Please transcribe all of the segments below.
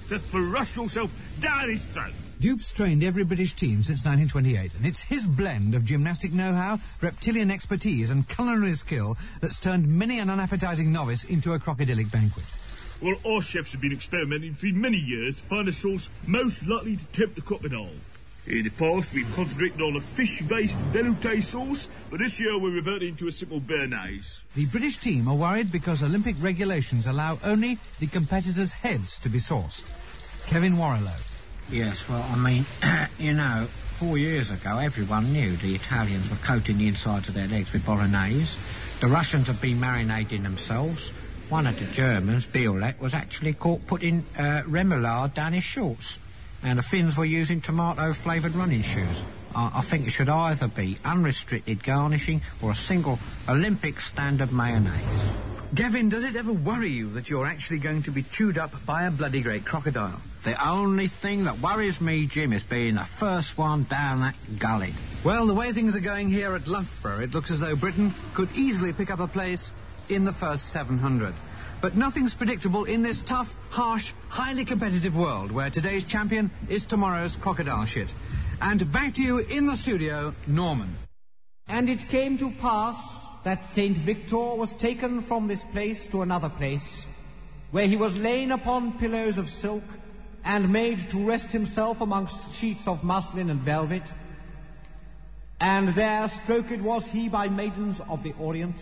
to thrush yourself down his throat. Dupe's trained every British team since 1928, and it's his blend of gymnastic know-how, reptilian expertise and culinary skill that's turned many an unappetizing novice into a crocodilic banquet. Well, our chefs have been experimenting for many years to find a sauce most likely to tempt the crocodile. In the past, we've concentrated on a fish-based velouté sauce, but this year we're reverting to a simple béarnaise. The British team are worried because Olympic regulations allow only the competitors' heads to be sauced. Kevin Warrilow. Yes, well, I mean, 4 years ago, everyone knew the Italians were coating the insides of their legs with bolognese. The Russians have been marinating themselves. One of the Germans, Biolek, was actually caught putting remoulade down his shorts. And the Finns were using tomato-flavoured running shoes. I think it should either be unrestricted garnishing or a single Olympic standard mayonnaise. Gavin, does it ever worry you that you're actually going to be chewed up by a bloody great crocodile? The only thing that worries me, Jim, is being the first one down that gully. Well, the way things are going here at Loughborough, it looks as though Britain could easily pick up a place in the first 700. But nothing's predictable in this tough, harsh, highly competitive world where today's champion is tomorrow's crocodile shit. And back to you in the studio, Norman. And it came to pass that St. Victor was taken from this place to another place, where he was lain upon pillows of silk and made to rest himself amongst sheets of muslin and velvet. And there stroked was he by maidens of the Orient.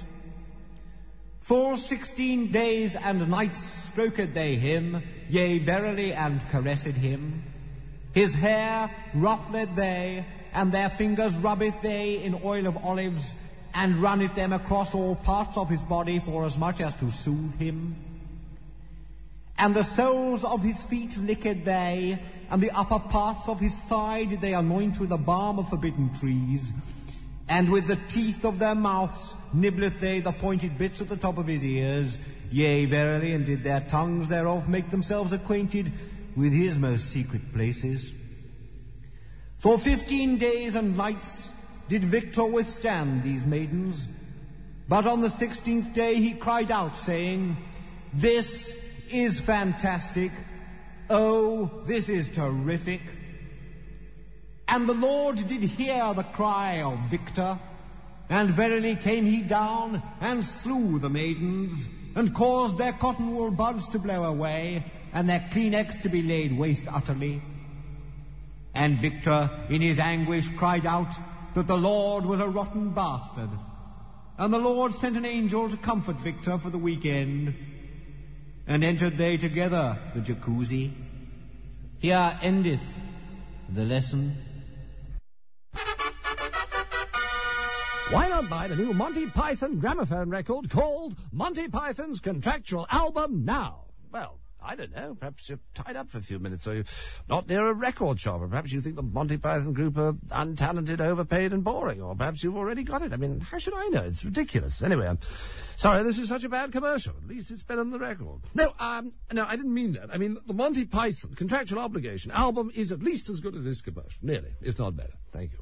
Full 16 days and nights stroked they him, yea, verily, and caressed him. His hair ruffled they, and their fingers rubbeth they in oil of olives, and runneth them across all parts of his body for as much as to soothe him. And the soles of his feet licked they, and the upper parts of his thigh did they anoint with the balm of forbidden trees, and with the teeth of their mouths nibbleth they the pointed bits at the top of his ears, yea, verily, and did their tongues thereof make themselves acquainted with his most secret places. For 15 days and nights did Victor withstand these maidens, but on the 16th day he cried out, saying, "This is fantastic. Oh, this is terrific." And the Lord did hear the cry of Victor, and verily came he down and slew the maidens, and caused their cotton wool buds to blow away, and their Kleenex to be laid waste utterly. And Victor in his anguish cried out that the Lord was a rotten bastard. And the Lord sent an angel to comfort Victor for the weekend, and entered they together the jacuzzi. Here endeth the lesson. Why not buy the new Monty Python gramophone record called Monty Python's Contractual Album now? Well, I don't know, perhaps you're tied up for a few minutes, or you're not near a record shop, or perhaps you think the Monty Python group are untalented, overpaid and boring, or perhaps you've already got it. I mean, how should I know? It's ridiculous. Anyway, I'm sorry this is such a bad commercial. At least it's better than the record. No, I didn't mean that. I mean, the Monty Python Contractual Obligation album is at least as good as this commercial. Nearly, if not better. Thank you.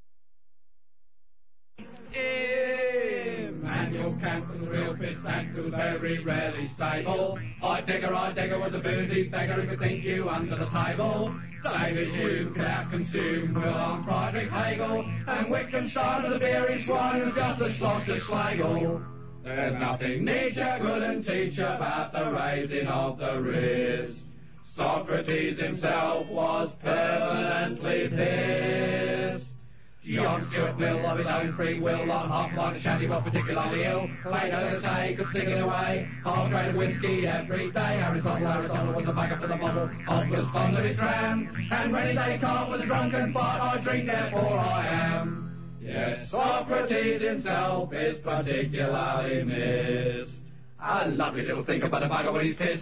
Emmanuel Kant was a real pissant who was very rarely stable. I digger was a boozy beggar who could think you under the table. David Hume could out-consume Wilhelm Friedrich Hegel, and Wittgenstein was a beery swine who was just a Schlossler Schlegel. There's nothing Nietzsche couldn't teach about the raising of the wrist. Socrates himself was permanently pissed. John Stuart Mill, of his own free will, on half line of shandy was particularly ill. Plato, they say, could sing it away. Half a grade of whiskey every day. Aristotle was a bagger for the bottle. Hobbes was fond of his dram. And Rennie Descartes was a drunken fart. I drink, therefore I am. Yes, Socrates himself is particularly missed. A lovely little think about a bugger when he's pissed.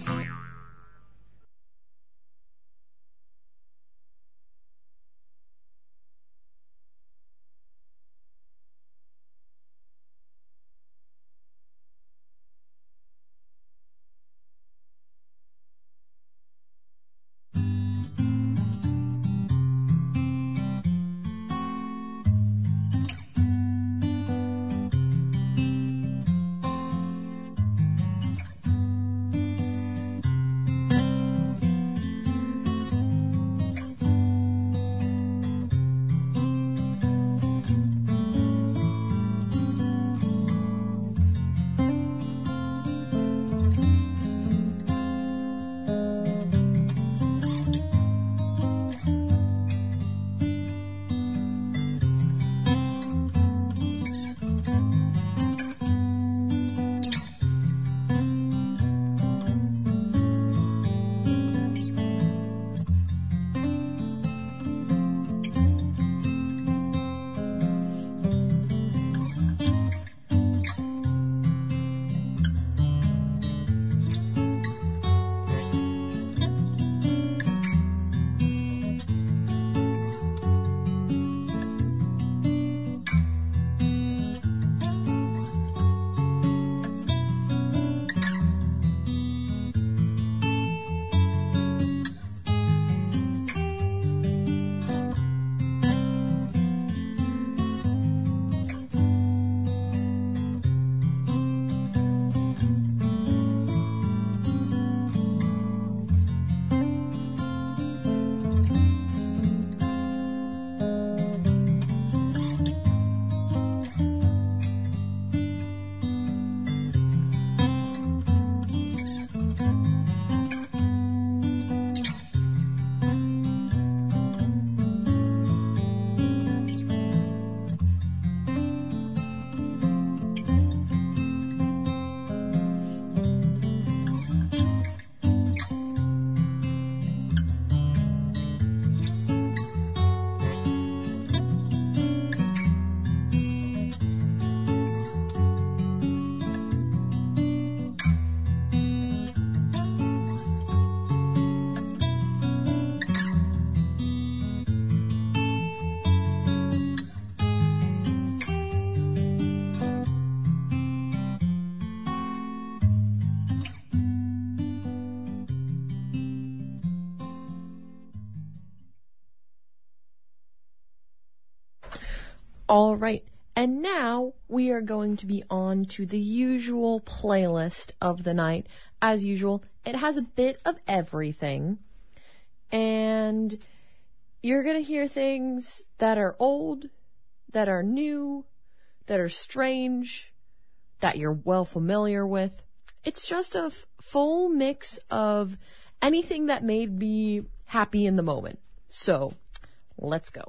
All right. And now we are going to be on to the usual playlist of the night. As usual, it has a bit of everything. And you're going to hear things that are old, that are new, that are strange, that you're well familiar with. It's just a full mix of anything that made me happy in the moment. So, let's go.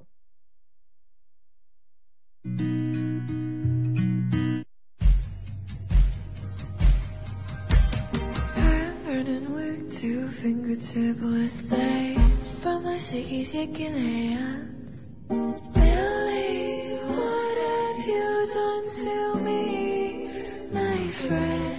I'm burning with 2 fingertip estates from my shaky, shaking hands. Millie, what have you done to me, my friend?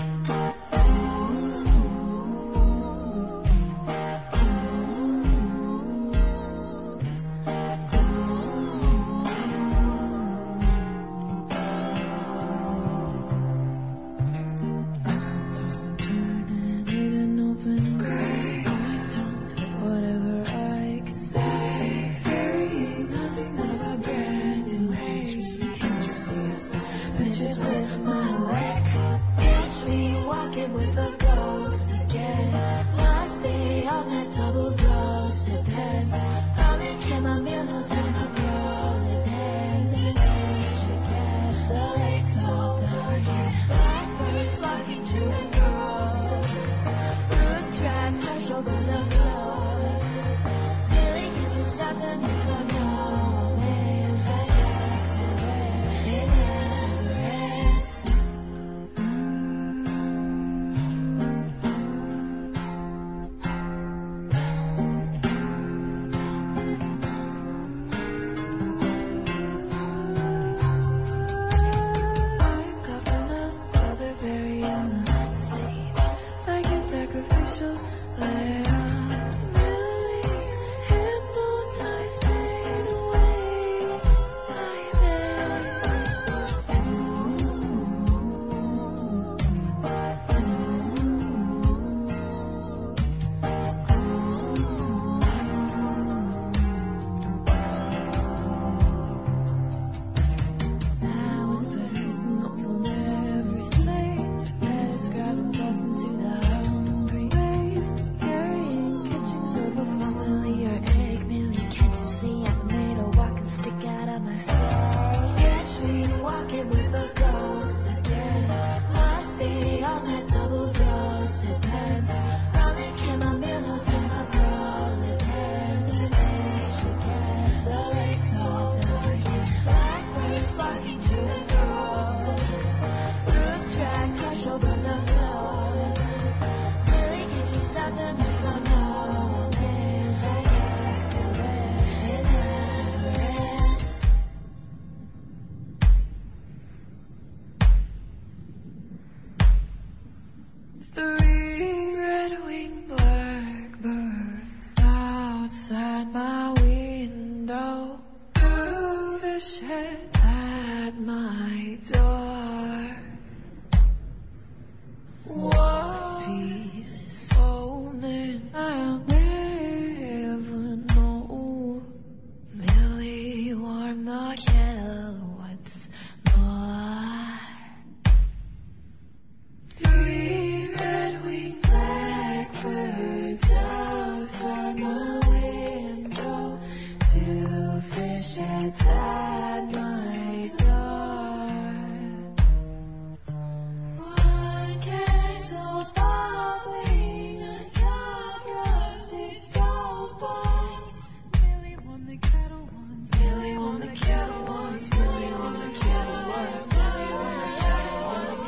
With a ghost again, must be on that double dose. Depends. Ramen, chamomile, dermabrone, with hands and age again. The lake's so dark, blackbirds flocking to and fro. Bruce track, hush over the floor. Really, can't you stop the mist or no? Man, FedEx, it never ends. Sacrificial lamb, Millie, hypnotized pain away like I was personal on every slate, let us grab and toss into the stick out of my stay. Catch me walking with a ghost again. Must be on that double dose. Depends. Ramen, chamomile, dermabrone, with hands and age again. The lake's so dark, blackbirds flocking to and fro. Bruce track, crush over the floor. Really, can't you stop the mist or no? Outside my window, through the shed at my door. What be this omen? I'll never know. Millie, warm the kettle once more. 3 red-winged blackbirds outside my window, 2 fish heads at my door. 1 kettle bubbling atop rusted stovepipe. Millie warm the kettle once. Millie warm the kettle once. Millie warm the kettle once. Millie warm the kettle once.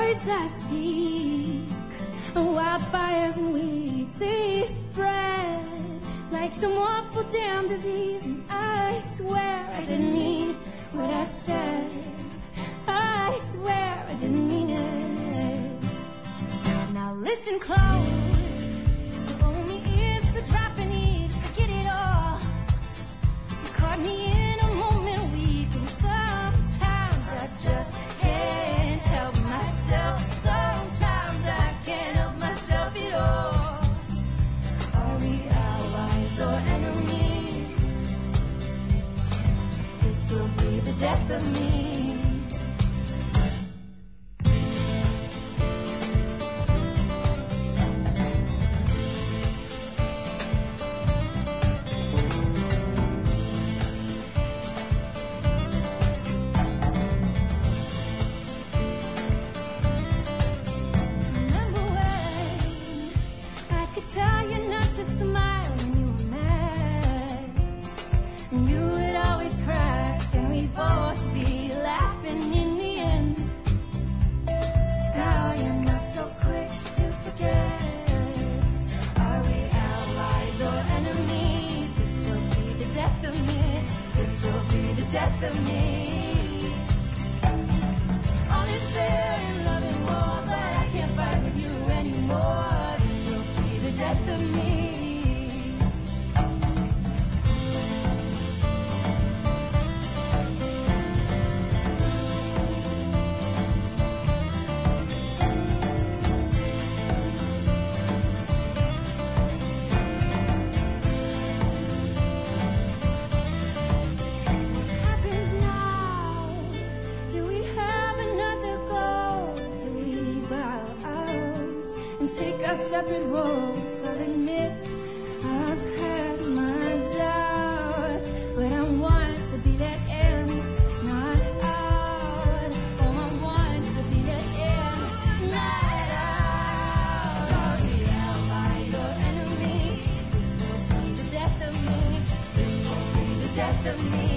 words I speak, wildfires and weeds, they spread like some awful damn disease. And I swear I didn't mean what I said. I swear I didn't mean it. Now listen close. Owe me ears for dropping eaves. I get it all. You caught me in a moment weak, and sometimes I just can't help myself. Sometimes I can't help myself at all. Are we allies or enemies? This will be the death of me. Death of me. All is fair in love and war, but I can't fight with you anymore. This will be the death of me. Take our separate roads. I'll admit I've had my doubts, but I want to be that in, not out. Oh, I want to be that in, not out. Are we allies or enemies? This will be the death of me. This will be the death of me.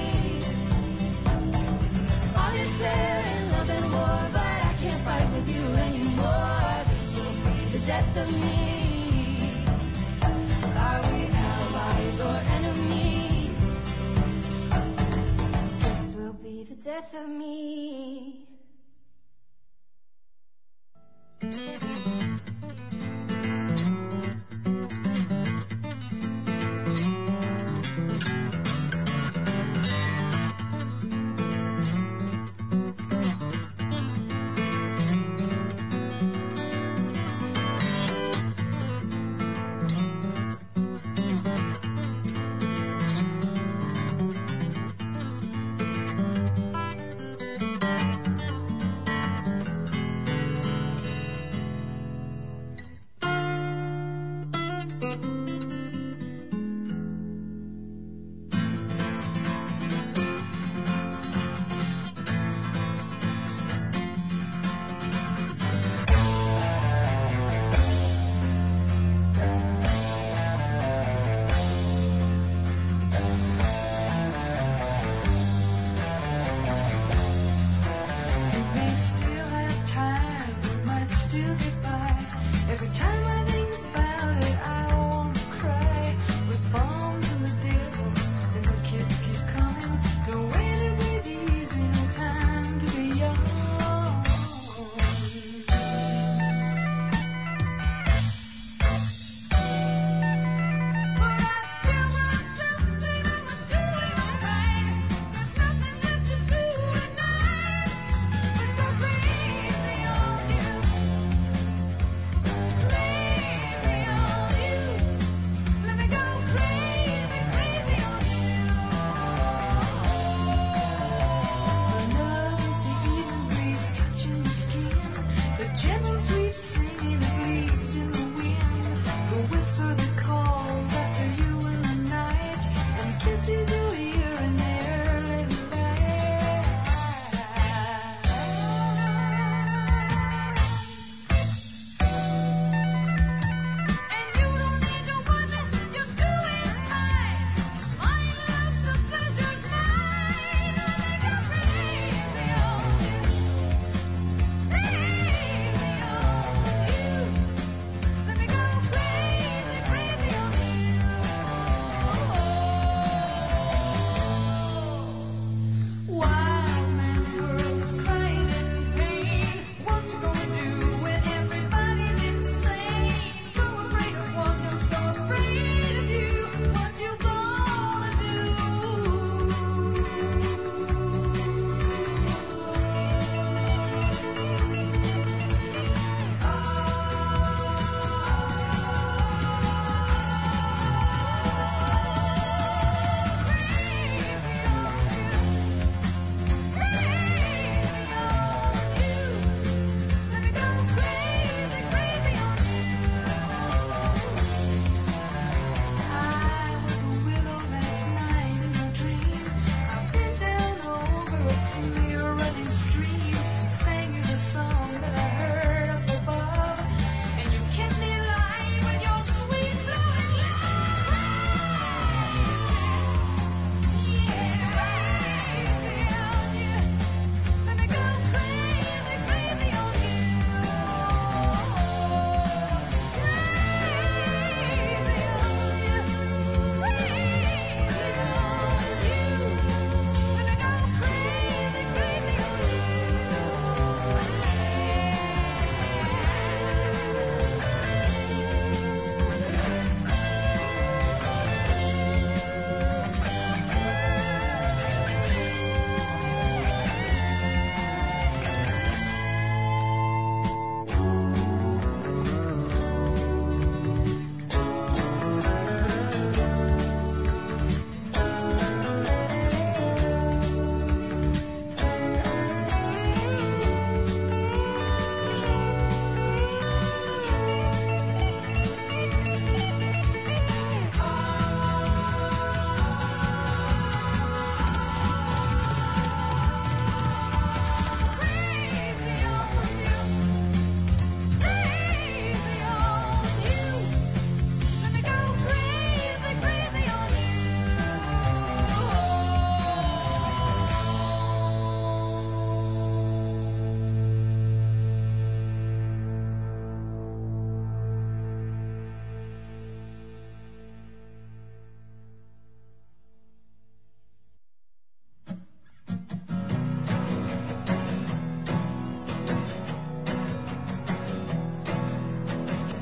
All is fair in love and war, but I can't fight with you anymore. Death of me. Are we allies or enemies? This will be the death of me.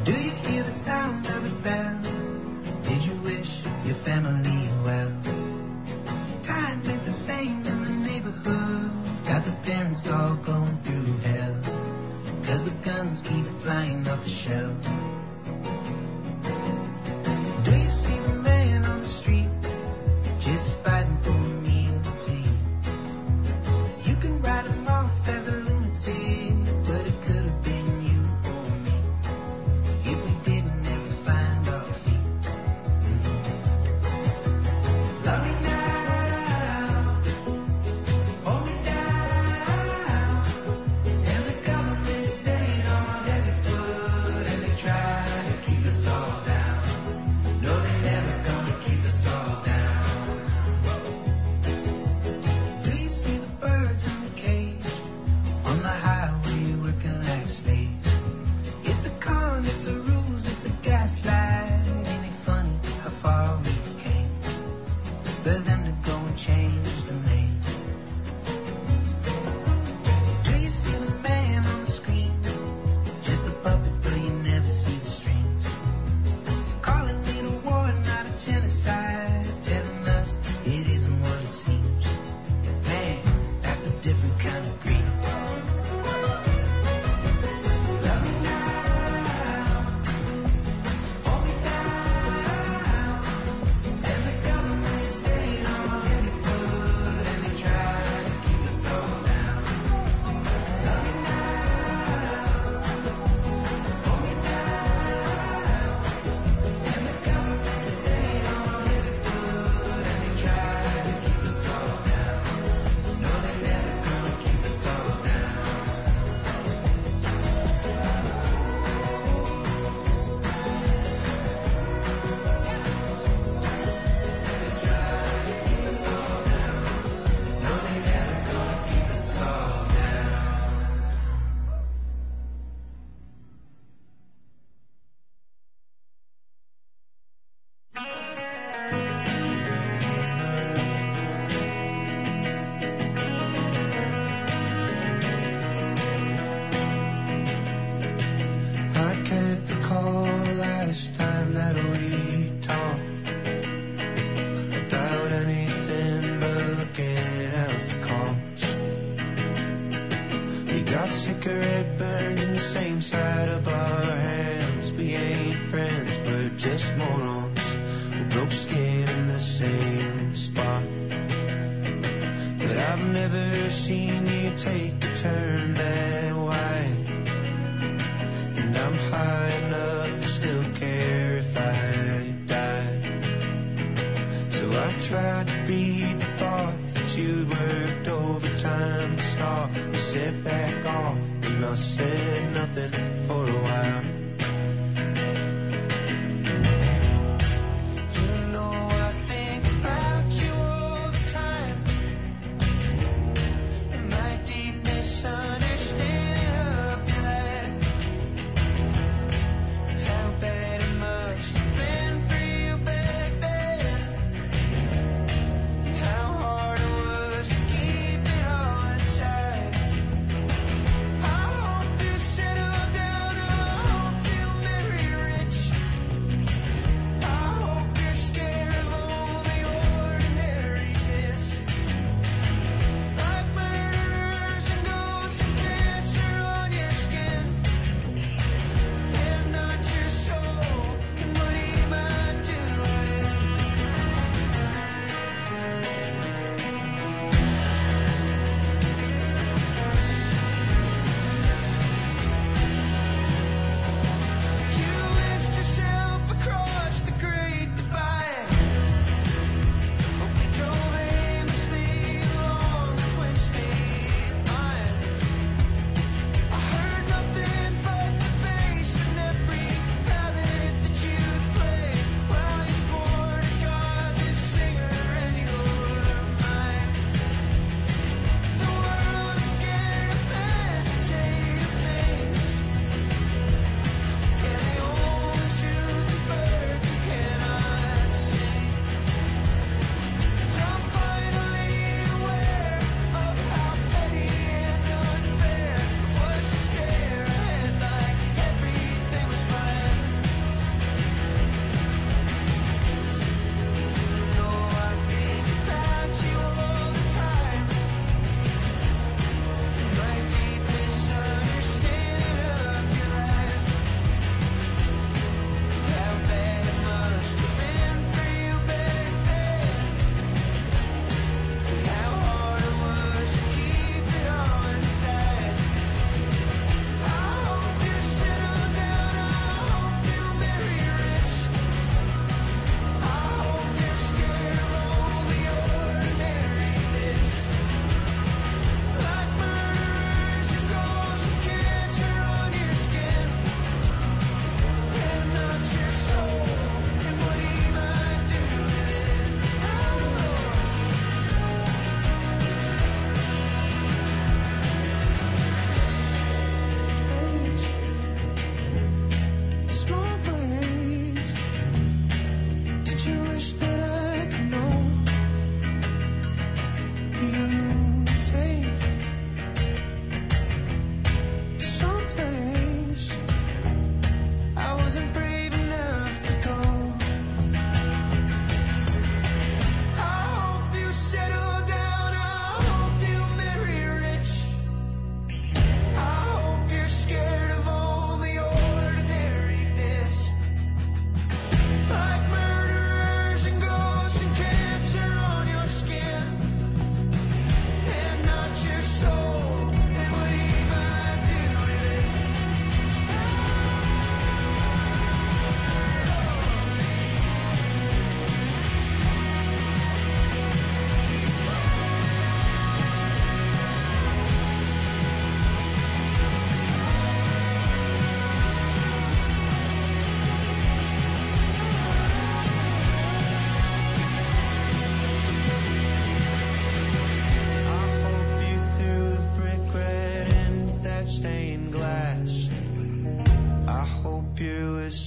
Do you hear the sound of a bell? Did you wish your family well? Times ain't the same in the neighborhood. Got the parents all going through hell, 'cause the guns keep flying off the shelf. Do you see the man on the street just fighting for a meal to eat? You can write him off as a lunatic, but it could have been you or me if we didn't ever find our feet. Love me now, hold me down, and the government stayed on heavy foot, and they try to keep us all down. No, they're never gonna keep us all down. Do you see the birds in the cage on the highway working like slaves? It's a con, it's a ruse, it's a gaslight. Ain't it funny how far we came for them to go and change the name? Do you see the man on the screen? Just a puppet, but you never see the strings. Calling it a war, not a genocide. Telling us it isn't what it seems. Man, that's a different kind of greed. Love me now, hold me down, and the government stayed on heavy foot, and they try to keep us all down. Love me now, hold me down, and the government stayed on heavy foot, and they try to keep us all down. No, they're never gonna keep us all down. I can't recall the last time that we talked about anything but looking out for calls. We got cigarette burns in the same side of our hands. We ain't friends, we're just morons who broke skin in the same spot. But I've never seen you take a turn that wide, and I'm high enough to still care if I die. So I tried to read the thoughts that you'd worked overtime to start. You said back off, and I said nothing for a while. You know I think about you all the time, and my deep misunderstanding of your life, and how bad it must have been for you back then, and how hard it was to keep it all inside. I hope you settle down.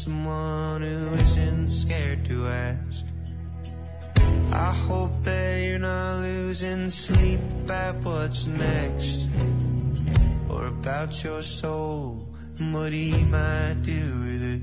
someone who isn't scared to ask. I hope that you're not losing sleep about what's next, or about your soul and what he might do with it.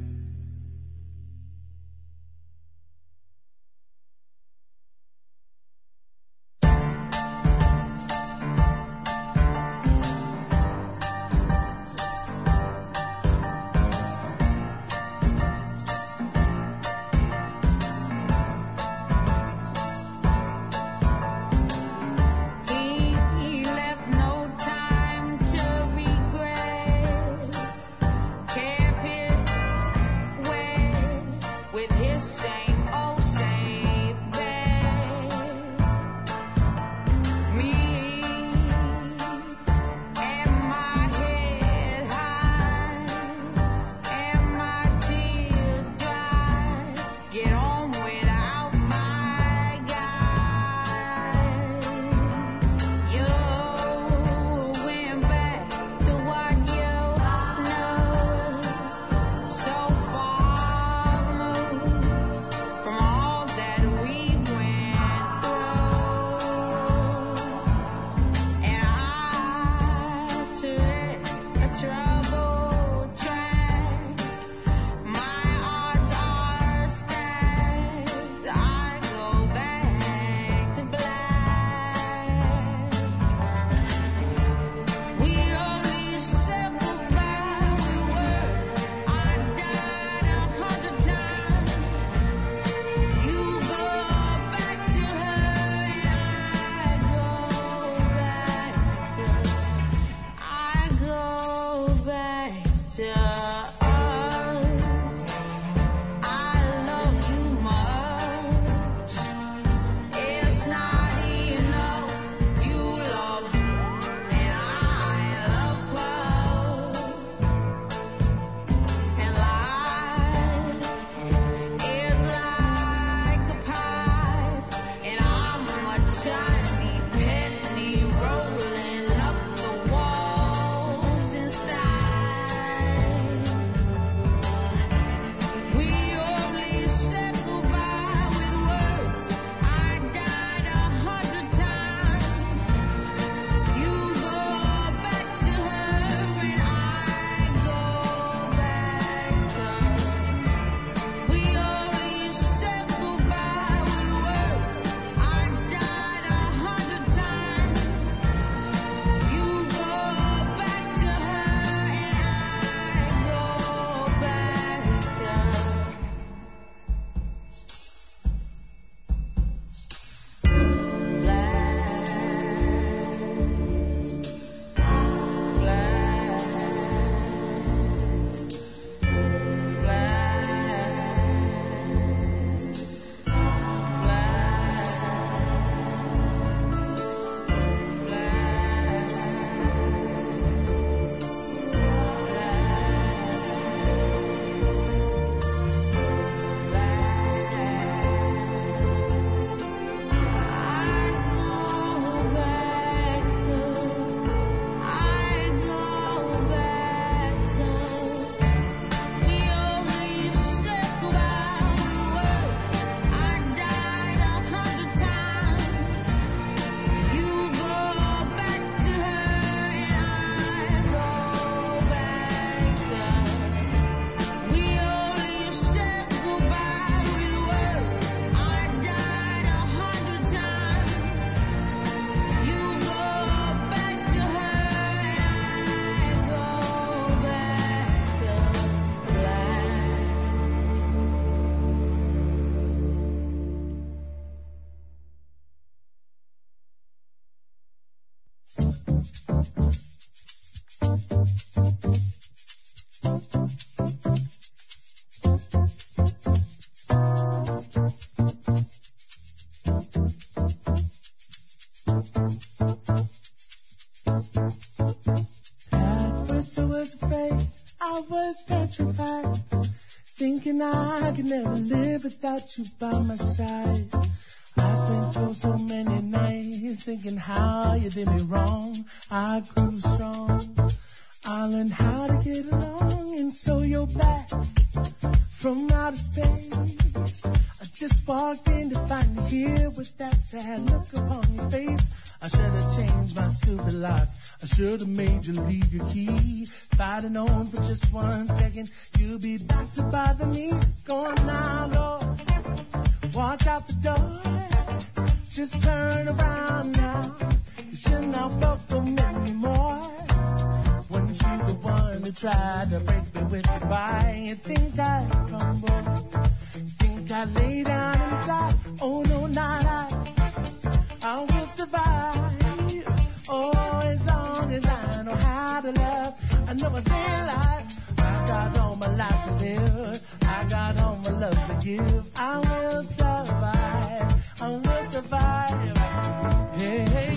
was petrified, thinking I could never live without you by my side. I spent so many nights thinking how you did me wrong. I grew strong. I learned how to get along, and so you're back from outer space. I just walked in to find you here with that sad look upon your face. I should have changed my stupid lock. I should have made you leave your key. If I'd have known for just 1 second you'd be back to bother me. Go on now, Lord, walk out the door. Just turn around now, 'cause you're not welcome anymore. Wasn't you the one who tried to break me with goodbye? You think I'd crumble? You think I'd lay down and die? Oh no, not I will survive. Oh, as long as I know how to love, I know I stay alive. I got all my life to live. I got all my love to give. I will survive. I will survive. Hey, hey.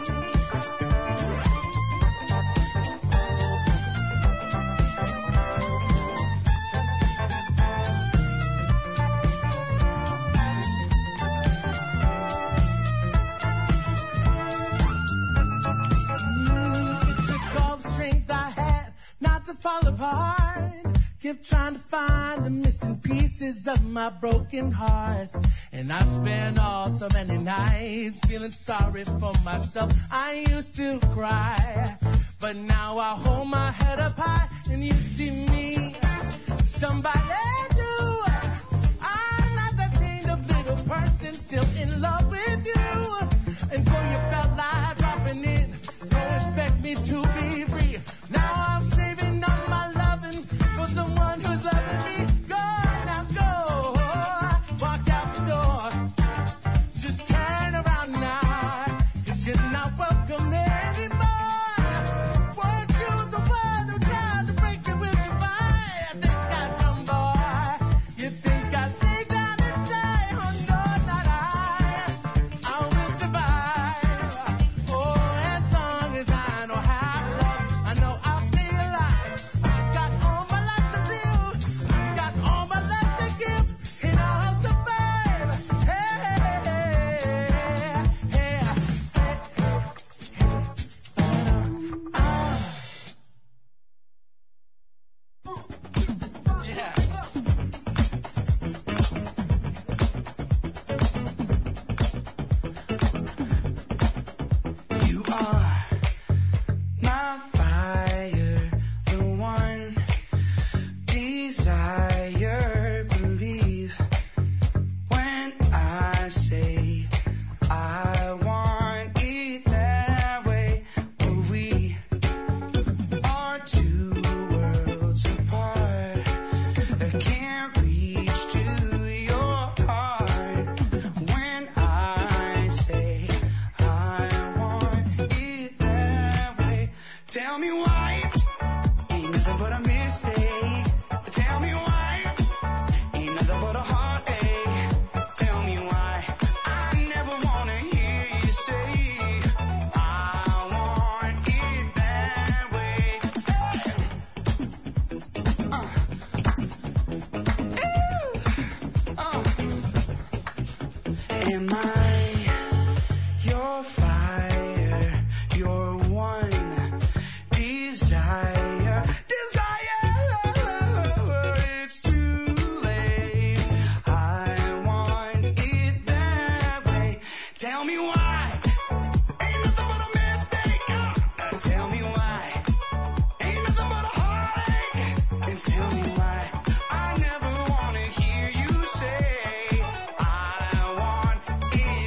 Not to fall apart, kept trying to find the missing pieces of my broken heart. And I spent so many nights feeling sorry for myself. I used to cry, but now I hold my head up high and you see me, somebody new. I'm not that chained up little person still in love with you. And so you felt like dropping in. Don't expect me to be free. Now I'm saving all my loving for someone who's loving me. Go now, go. Walk out the door. Just turn around now, 'cause you're not welcome anymore. Weren't you the one who tried to break it with your fire? I think I'd come, boy. You think I'd lay down and die? Oh no, not I will survive. Oh, as long as I know how to love, I know I'll stay alive. I've got all my life to live. I've got all my life to give, and I'll survive. Hey, hey, hey, hey, yeah. You are my fire, the one desire. Believe when I say I want it that way. But we are two worlds apart. I can't reach to your heart when I say I want it that way. Tell me why, ain't nothing but a mistake. Tell me why, ain't nothing but a heartache. Tell me why, I never wanna hear you say I want it that way. Am I your fire, your one desire? It's too late. I want it that way. Tell me why, ain't nothing but a mistake. Tell me why, ain't nothing but a heartache. And tell me why, I never wanna hear you say I want it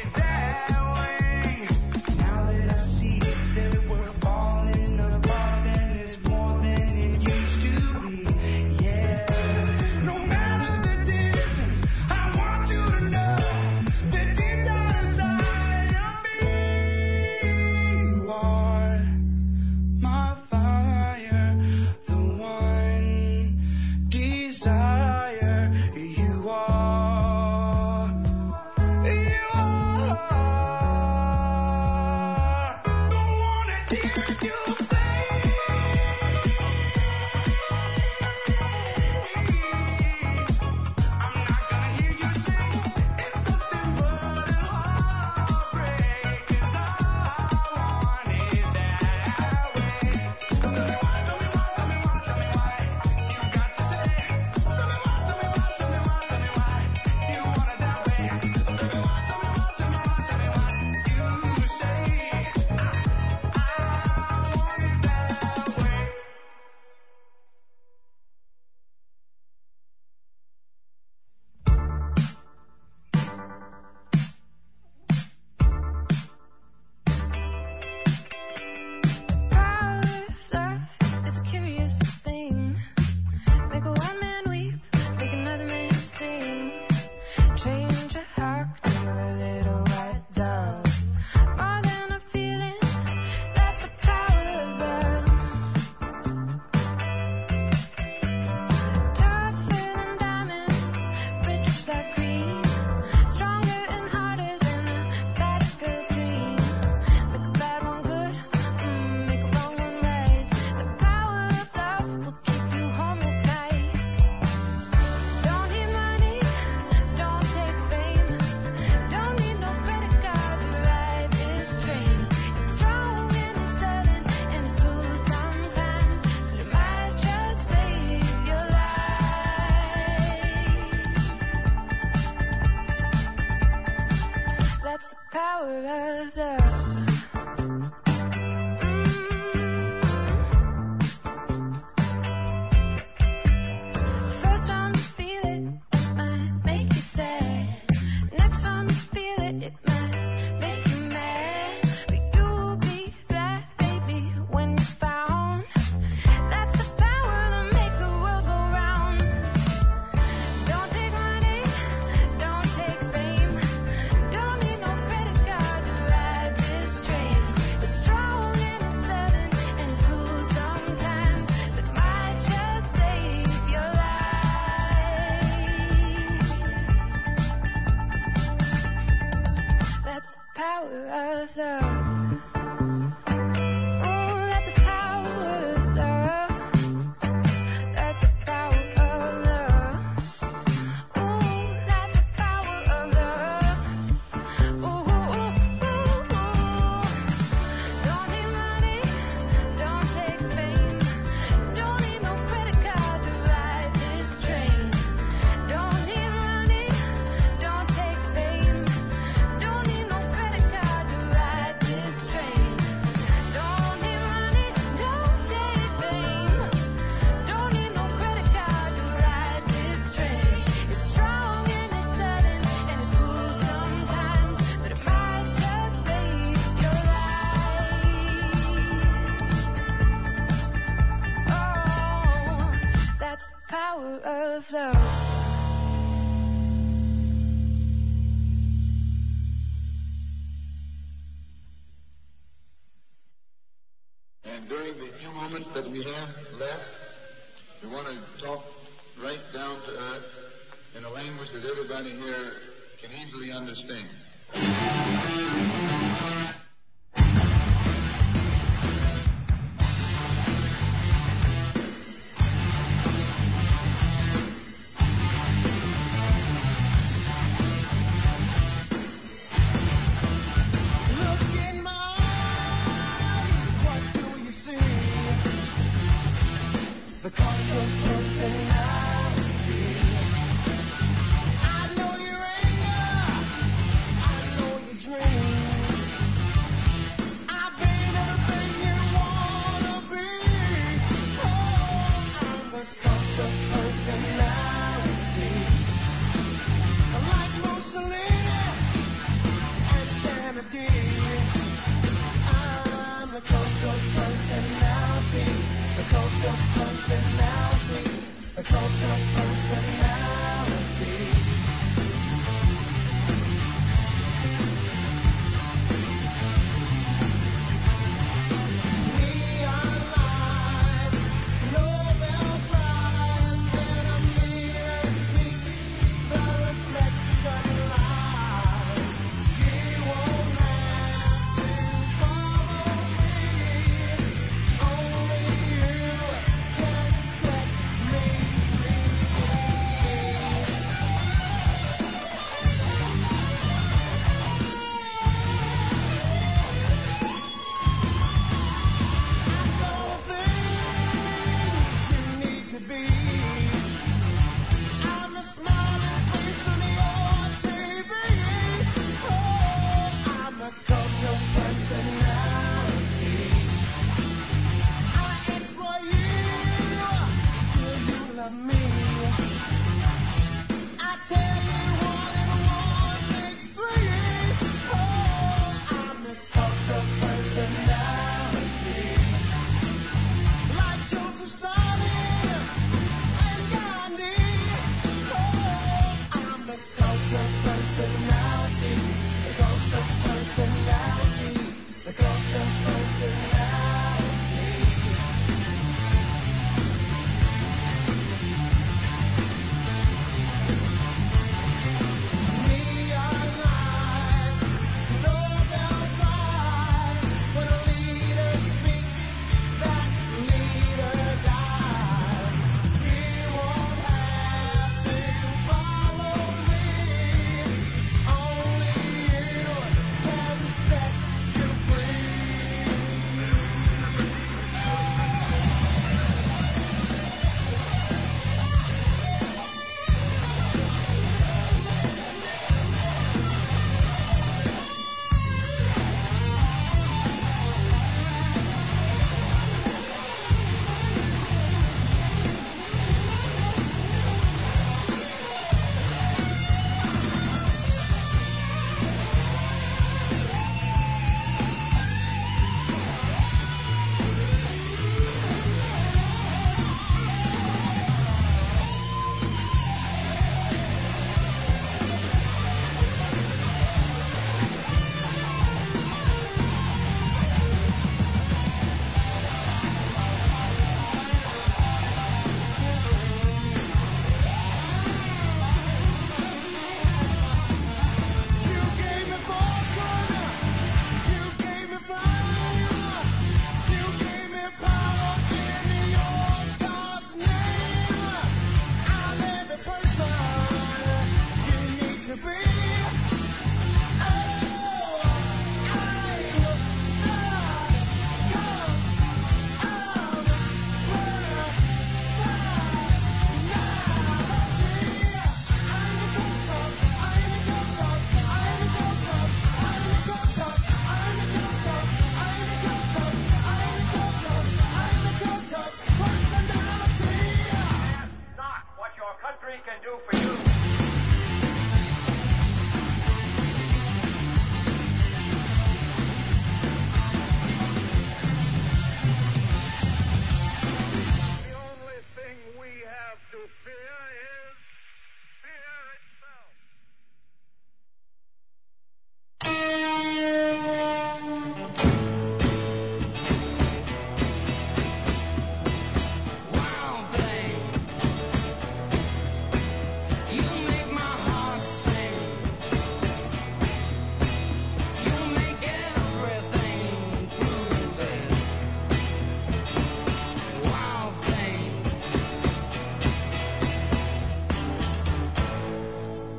power of love. First time you feel it, it might make you sad. Next time you feel it, it might make you mad. But you'll be glad, baby, when you're found. That's the power that makes the world go round. Don't take money, don't take fame. Don't need no credit card to ride this train. It's strong and it's sudden and it's cool sometimes, but might just save your life. That's the power of love. Oh, that's the power of love. That's the power of love. Oh, that's the power of love. Ooh, ooh, ooh, ooh. Don't need money, don't take fame. Don't need no credit card to ride this train. Don't need money, don't take fame. Don't need no credit card to ride this train. Don't need money, don't take fame. Don't need no credit card to ride this train. It's strong and it's sudden and it's cool sometimes, but it might just save your life. Oh, that's the power of love. And during the few moments that we have left, we want to talk right down to earth in a language that everybody here can easily understand. Look in my eyes, what do you see? The cult of personality. I know your anger, I know your dreams.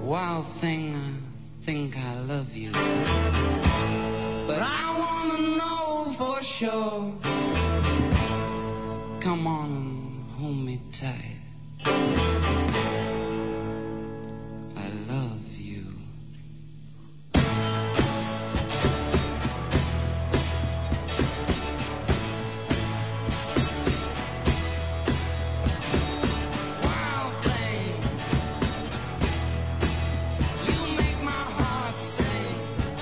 Wild thing, I think I love you. But I wanna know for sure. Come on and hold me tight. I love you. Wild thing, you make my heart sing.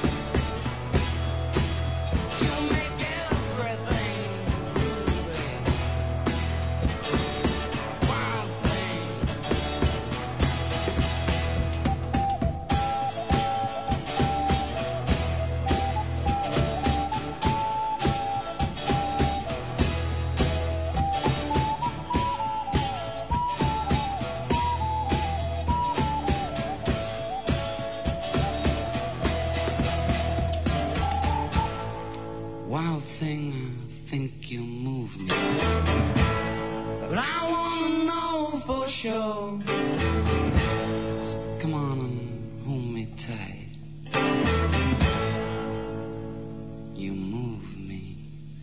You make everything groovy. Wild thing. Wild thing, I think you move me. But I wanna know for sure. So come on and hold me tight. You move me.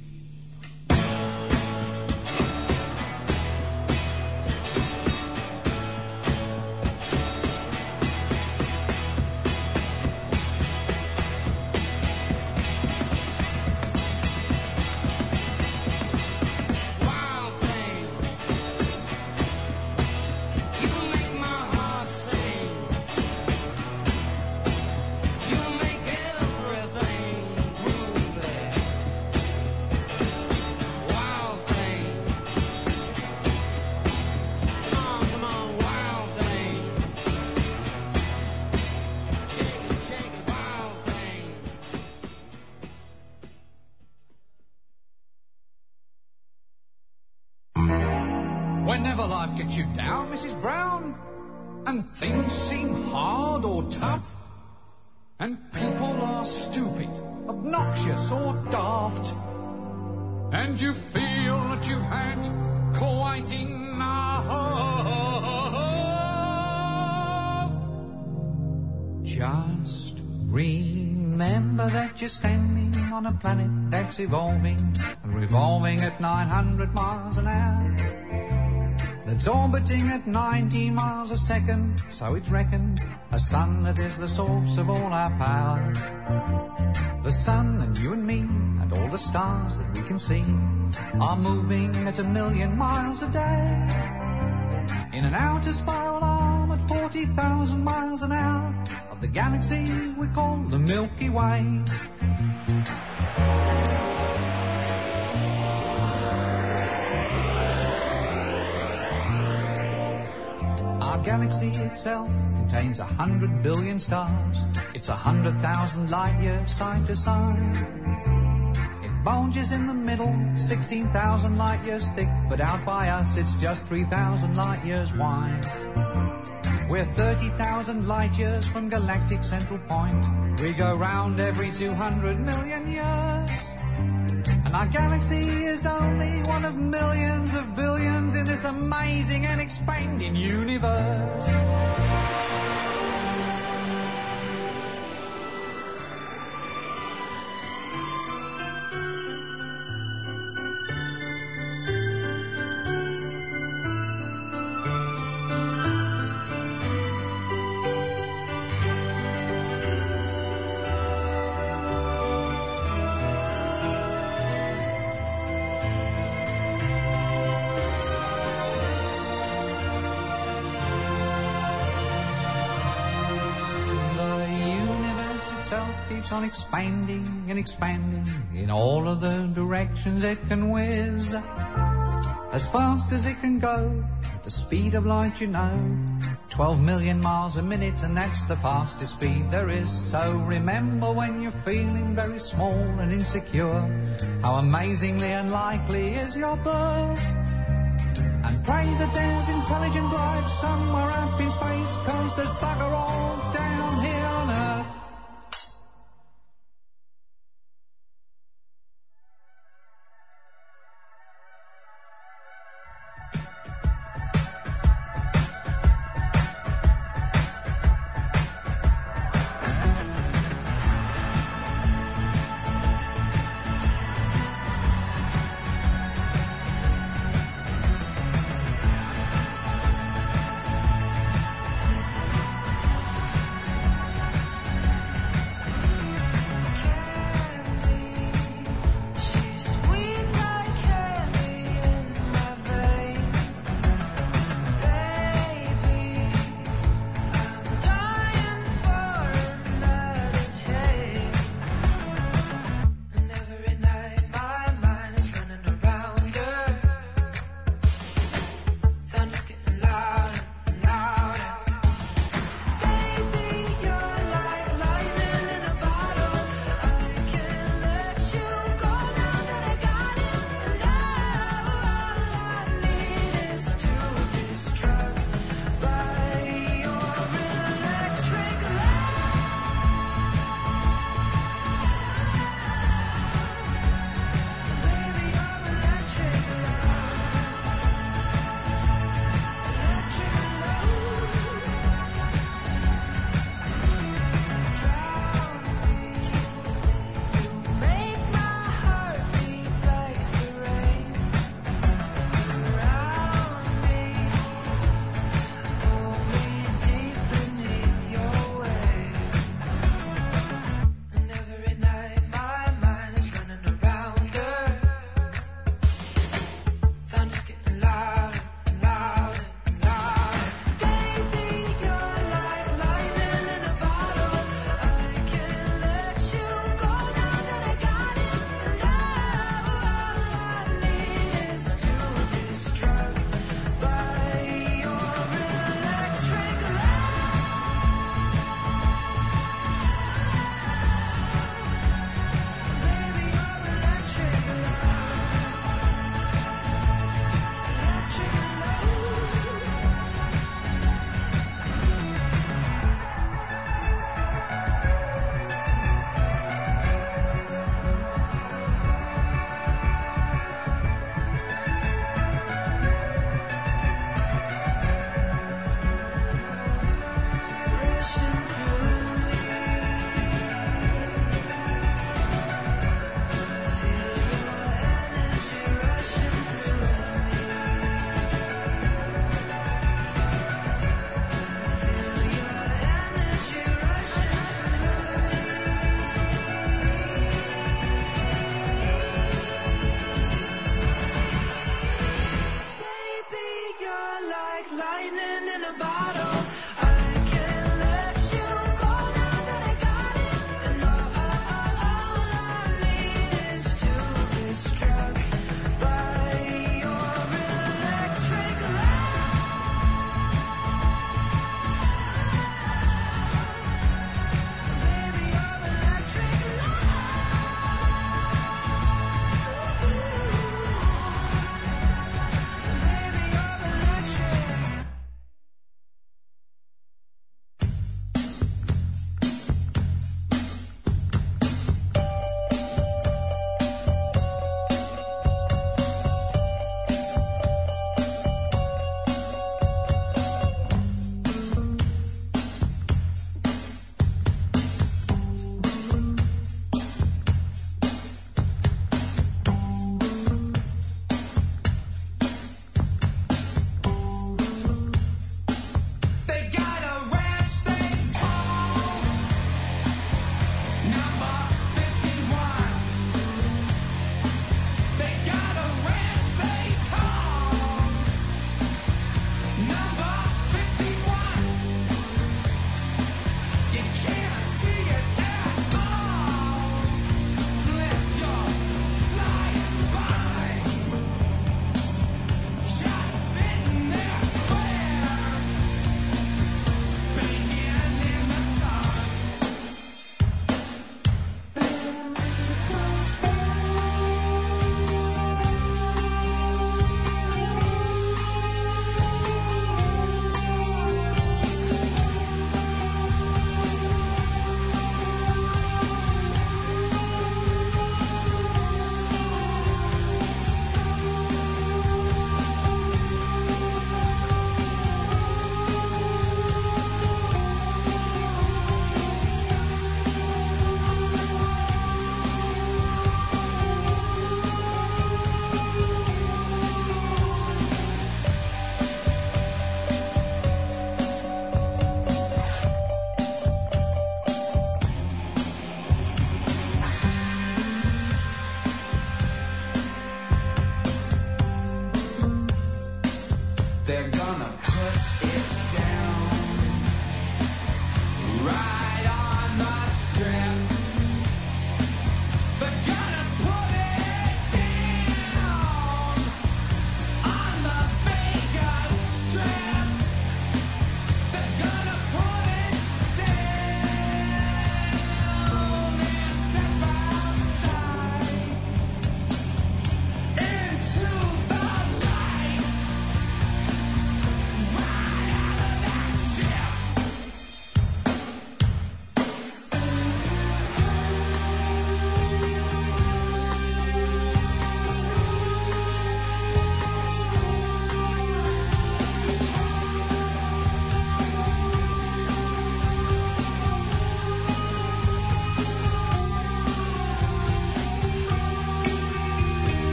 Wild thing, you make my heart sing. You make everything groovy. Wild thing, come on, wild thing. Shake it, wild thing. Whenever life gets you down, Mrs. Brown, and things seem hard or tough, and people are stupid, obnoxious or daft, and you feel that you've had quite enough, just remember that you're standing on a planet that's evolving and revolving at 900 miles an hour. That's orbiting at 90 miles a second, so it's reckoned a sun that is the source of all our power. The sun and you and me and all the stars that we can see are moving at 1,000,000 miles a day in an outer spiral arm at 40,000 miles an hour of the galaxy we call the Milky Way. Our galaxy itself contains 100 billion stars. It's 100,000 light years side to side. It bulges in the middle, 16,000 light years thick, but out by us it's just 3,000 light years wide. We're 30,000 light years from galactic central point. We go round every 200 million years. And our galaxy is only one of millions of billions in this amazing and expanding universe. Keeps on expanding and expanding in all of the directions it can whiz, as fast as it can go, at the speed of light, you know, 12 million miles a minute, and that's the fastest speed there is. So remember when you're feeling very small and insecure, how amazingly unlikely is your birth, and pray that there's intelligent life somewhere up in space, 'cause there's bugger all down here on Earth.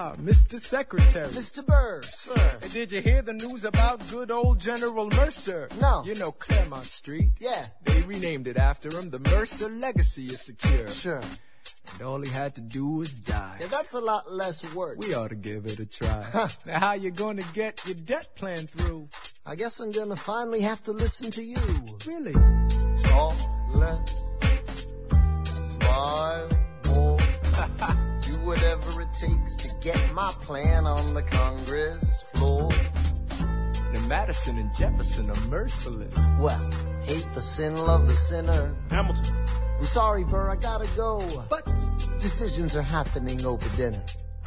Mr. Secretary. Mr. Burr, sir. And did you hear the news about good old General Mercer? No. You know Claremont Street? Yeah. They renamed it after him. The Mercer legacy is secure. Sure. And all he had to do was die. Yeah, that's a lot less work. We ought to give it a try. Now, how you gonna get your debt plan through? I guess I'm gonna finally have to listen to you. Really? Talk less, smile more, do whatever it takes to get my plan on the Congress floor. Now Madison and Jefferson are merciless. Well, hate the sin, love the sinner. Hamilton. I'm sorry, Burr, I gotta go. But decisions are happening over dinner.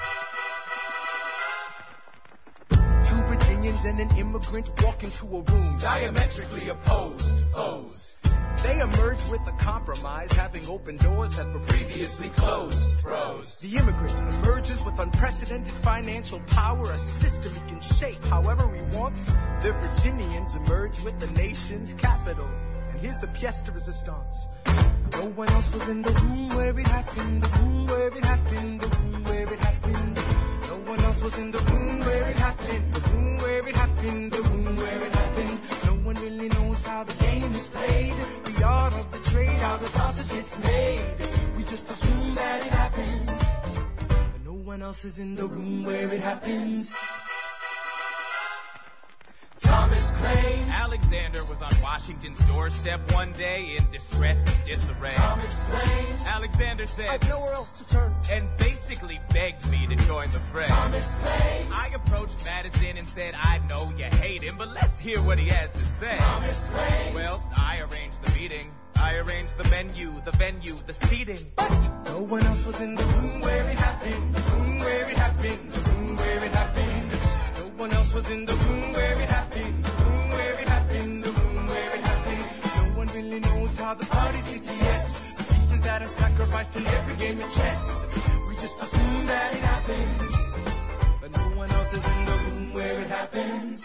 Two Virginians and an immigrant walk into a room diametrically opposed foes. They emerge with a compromise, having opened doors that were previously closed. Bros. The immigrant emerges with unprecedented financial power, a system he can shape however he wants. The Virginians emerge with the nation's capital. And here's the pièce de résistance. No one else was in the room where it happened, the room where it happened, the room where it happened. No one else was in the room where it happened, the room where it happened, the room where it happened. No one really knows how the game is played, the art of the trade, how the sausage gets made. We just assume that it happens, but no one else is in the room where it happens. Thomas claims Alexander was on Washington's doorstep one day in distress and disarray. Thomas claims Alexander said, I've nowhere else to turn, and basically begged me to join the fray. Thomas claims I approached Madison and said, I know you hate him, but let's hear what he has to say. Thomas claims Well, I arranged the meeting. I arranged the menu, the venue, the seating. But no one else was in the room where it happened, the room where it happened, the room where it happened. No one else was in the room where it happened, the room where it happened, the room where it happened. No one really knows how the parties get to yes. The pieces that are sacrificed in every game of chess. We just assume that it happens, but no one else is in the room where it happens.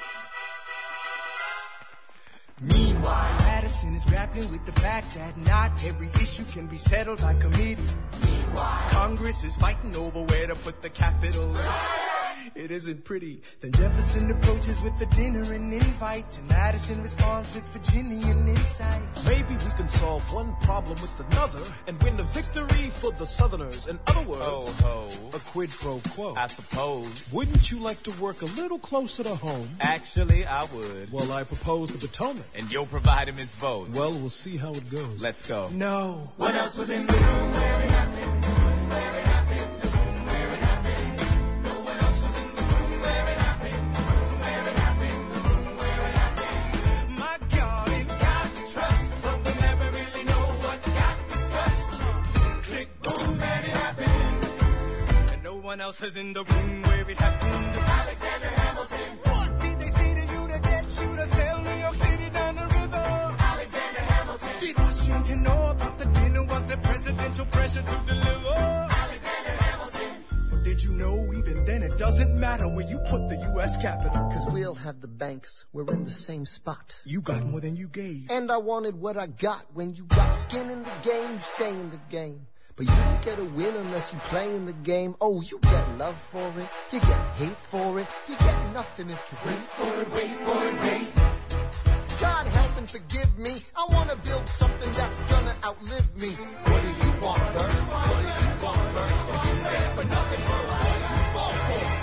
Meanwhile, Madison is grappling with the fact that not every issue can be settled by committee. Meanwhile, Congress is fighting over where to put the capital. It isn't pretty. Then Jefferson approaches with the dinner and invite, and Madison responds with Virginian insight. Maybe we can solve one problem with another and win a victory for the Southerners. In other words, ho, a quid pro quo. I suppose. Wouldn't you like to work a little closer to home? Actually, I would. Well, I propose the Potomac. And you'll provide him his votes. Well, we'll see how it goes. Let's go. No. What else was in the room where it happened? The room where it happened. The room where it happened. No one else was in the room where it happened. The room where it happened. The room where it happened. My God, in God we trust, but we'll never really know what got discussed. Click, boom, and it happened. And no one else was in the room where it happened. Alexander Hamilton. What did they say to you to get you to sail New York City down the river? Alexander Hamilton. Did Washington know about the dinner? Was there presidential pressure to deliver? Alexander Hamilton. Or did you know even then it doesn't matter where you put the U.S. Capitol? Cause we'll have the banks, we're in the same spot. You got more than you gave. And I wanted what I got. When you got skin in the game, you stay in the game. But you don't get a win unless you play in the game. Oh, you get love for it, you get hate for it, you get nothing if you wait for it, wait for it, wait. God help and forgive me, I wanna build something that's gonna outlive me. What do you want, Bert? What do you want, Bert? If you stand for nothing, Bert, what do you fall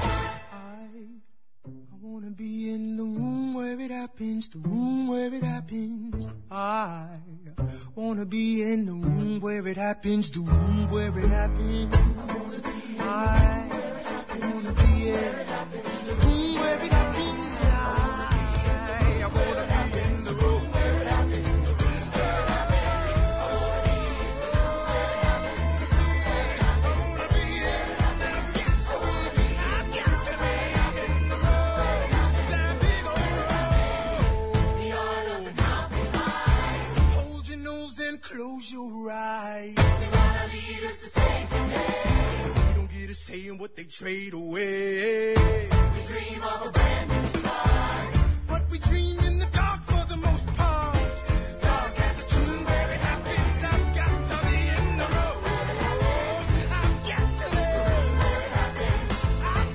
for? I wanna be in the room where it happens, the room where it happens. I wanna be in the room where it happens, the room where it happens. I wanna be in the room where it happens. I wanna be in the room where it happens. Close your eyes. They wanna lead us to save the day. We don't get a say in what they trade away. We dream of a brand new start, but we dream in the dark for the most part. Dark as a tomb where it happens. I've got to be in the road. I've got to be where it happens. I've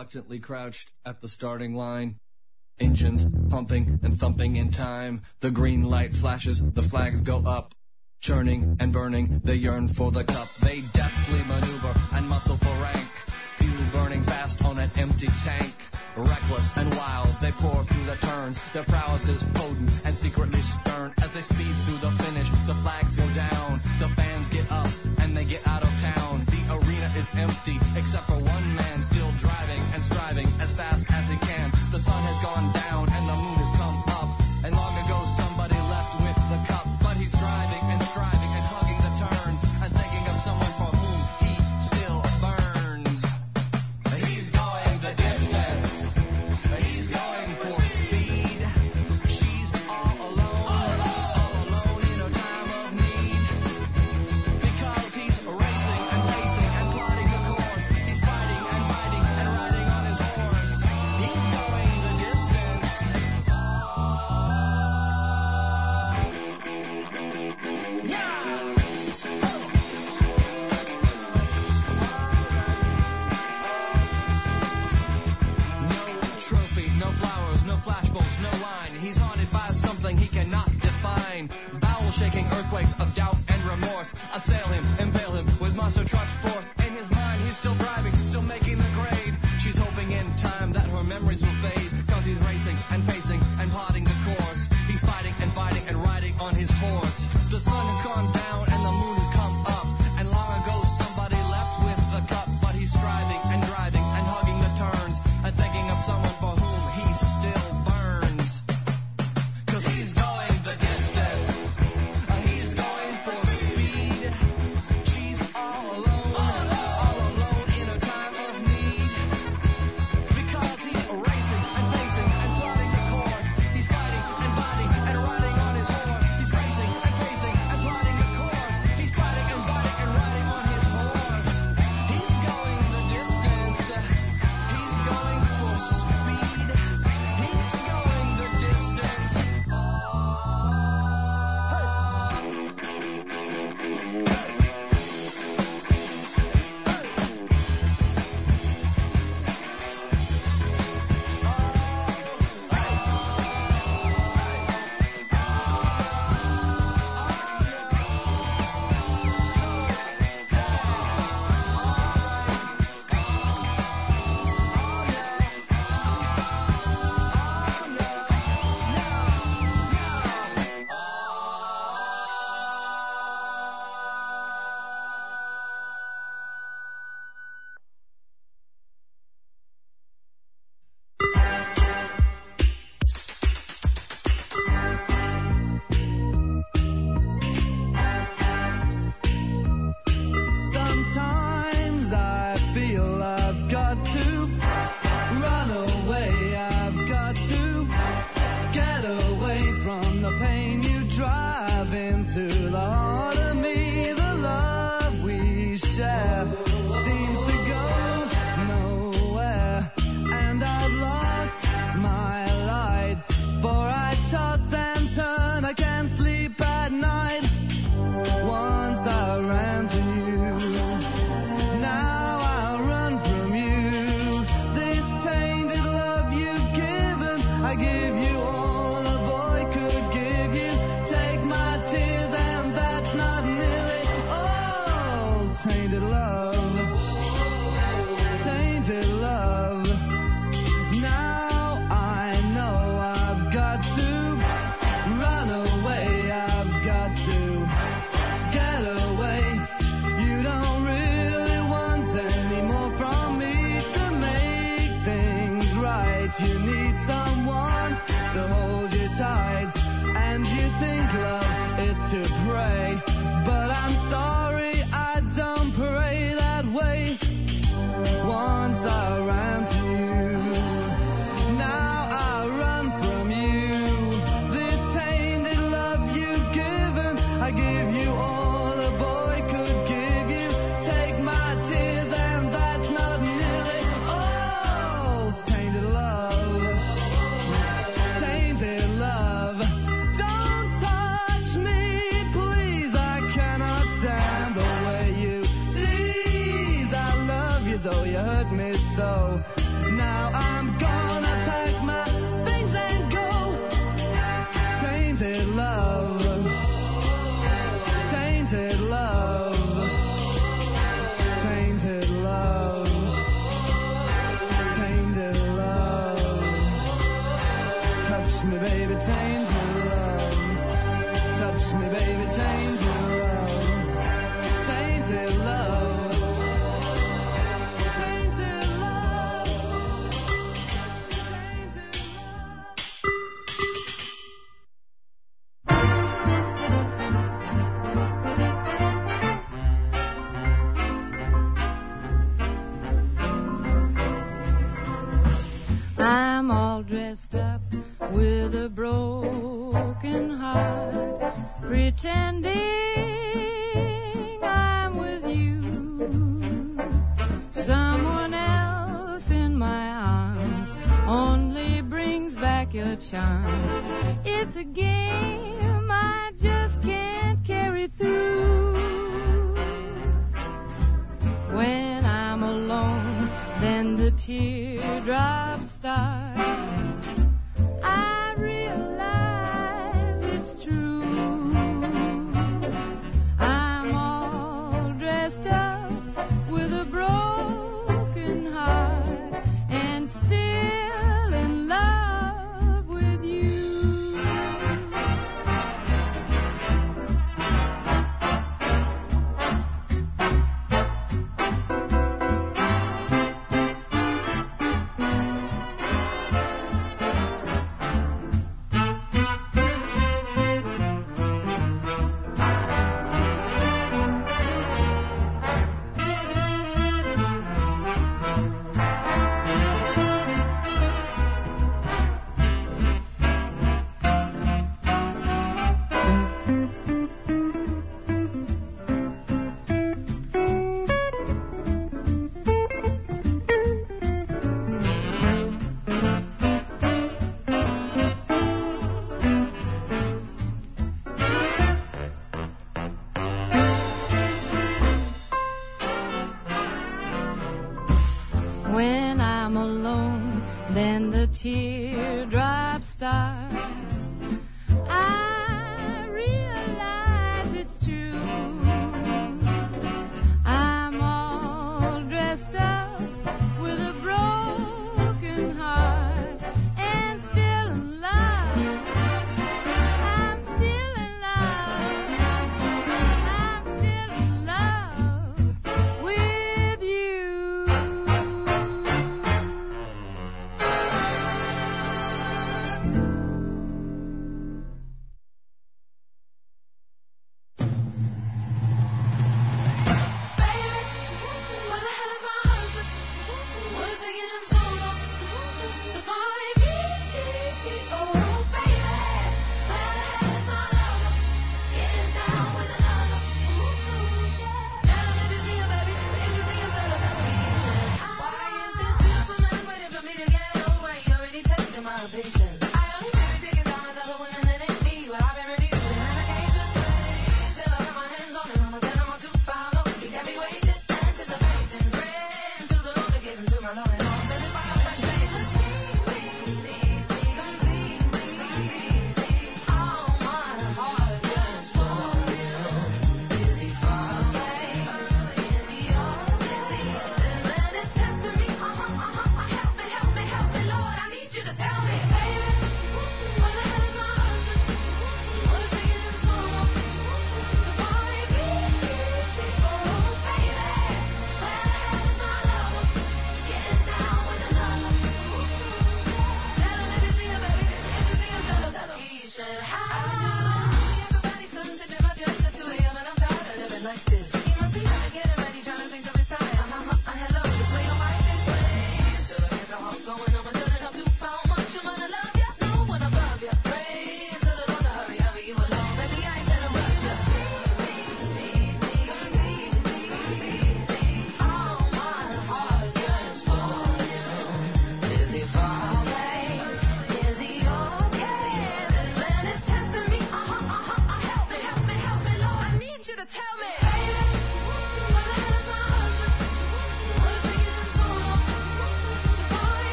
reluctantly crouched at the starting line. Engines pumping and thumping in time. The green light flashes, the flags go up. Churning and burning, they yearn for the cup. They deftly maneuver and muscle for rank. Fuel burning fast on an empty tank. Reckless and wild, they pour through the turns. Their prowess is potent and secretly stern. As they speed through the finish, the flags go down. The fans get up and they get out of town. The arena is empty, except for one man still driving and striving as fast as he can. The sun has gone down and the moon has come up. And long ago somebody left with the cup. But he's driving and striving and hugging the turns and thinking of someone for whom he still burns. He's going the distance. He's going for speed. She's all alone in her time of need. Because he's racing and pacing and plotting the course. He's fighting and biting and riding on his horse. He's going the distance. Yeah! Trophy, no flowers, no flashbulbs, no wine. He's haunted by something he cannot define. Bowel-shaking earthquakes of doubt and remorse assail him, impale him with monster truck force. In his mind, he's still driving, still making the grade. She's hoping in time that her memories will fade. Cause he's racing and pacing and plotting the course. He's fighting and fighting and riding on his horse. The sun has gone down and the moon has come up. And long ago somebody left with the cup. But he's striving and driving and hugging the turns and thinking of someone for whom he still burns. Cause he's going the distance. He's going for speed. She's all alone in a time of need. Because he's racing and pacing and plotting the course. He's fighting and biting and riding on his horse. He's racing and pacing and plotting the course. He's fighting and biting and riding on his horse. He's going the distance. He's going for speed. He's going the distance. Sometimes I feel I've got to run away. I've got to get away from the pain you drive into the heart of me. The love we share seems to go nowhere, and I've lost my light. For I toss and turn, I can't sleep at night. Once I ran to you, now I run from you. This tainted love you've given, I give you all a boy could give you. Take my tears and that's not nearly all. Tainted love, tainted love. Now I know I've got to run away. I've got to get away. You don't really want any more from me to make things right. You need someone to hold you tight, and you think love is to pray. But I'm sorry, I don't pray that way. Once I ran to you, now I run from you. This tainted love you've given, I give you all a boy could give you. Take my tears and that's not nearly all. Tainted love, tainted love. Don't touch me, please, I cannot stand Touch me, baby, taint your love. Touch me, baby, taint your love. Tainted love. Tainted love. I'm all dressed up with a broken heart, pretending I'm with you. Someone else in my arms only brings back your charms. It's a game I just can't carry through. When I'm alone, then the teardrops start. I realize it's true. I'm all dressed up with a broken heart and still in love with you. When I'm alone, then the teardrops start. I realize it's true. I'm all dressed up with a broken heart and still in love. I'm still in love. I'm still in love with you.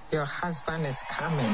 Your husband is coming.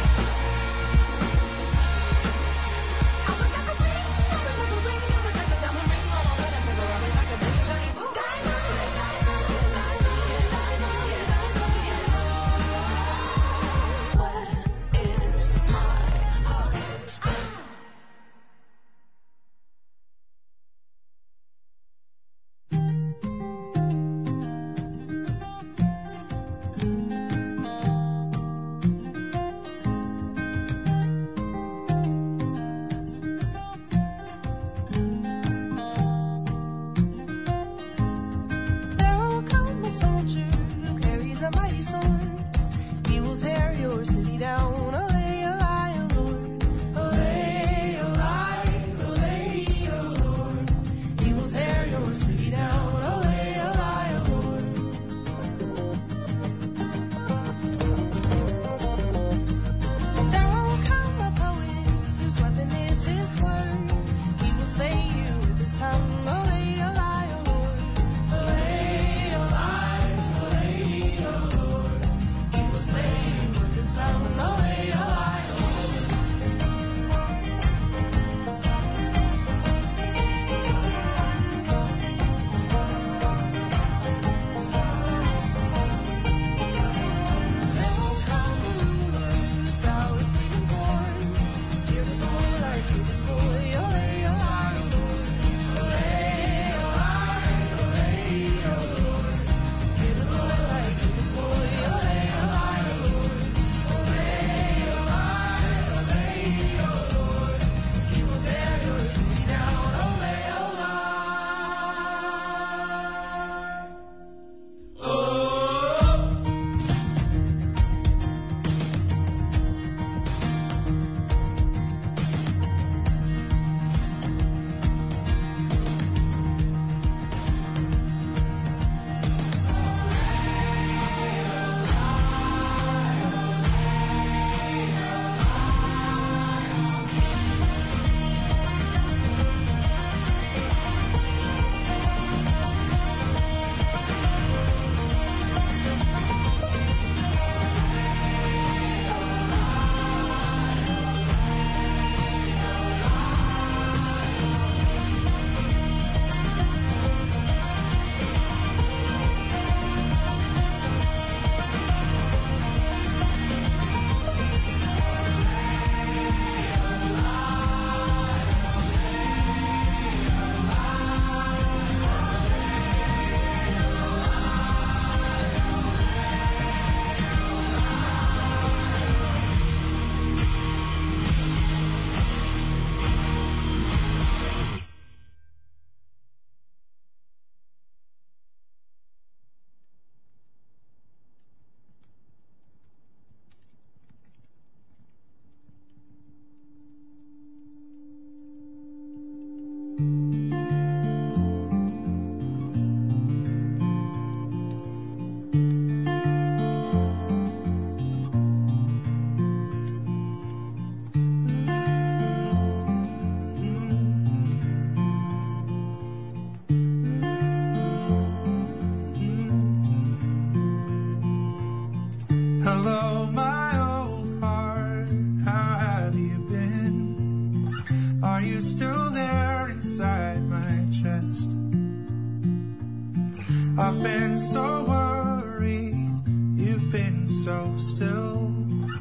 I've been so worried, you've been so still,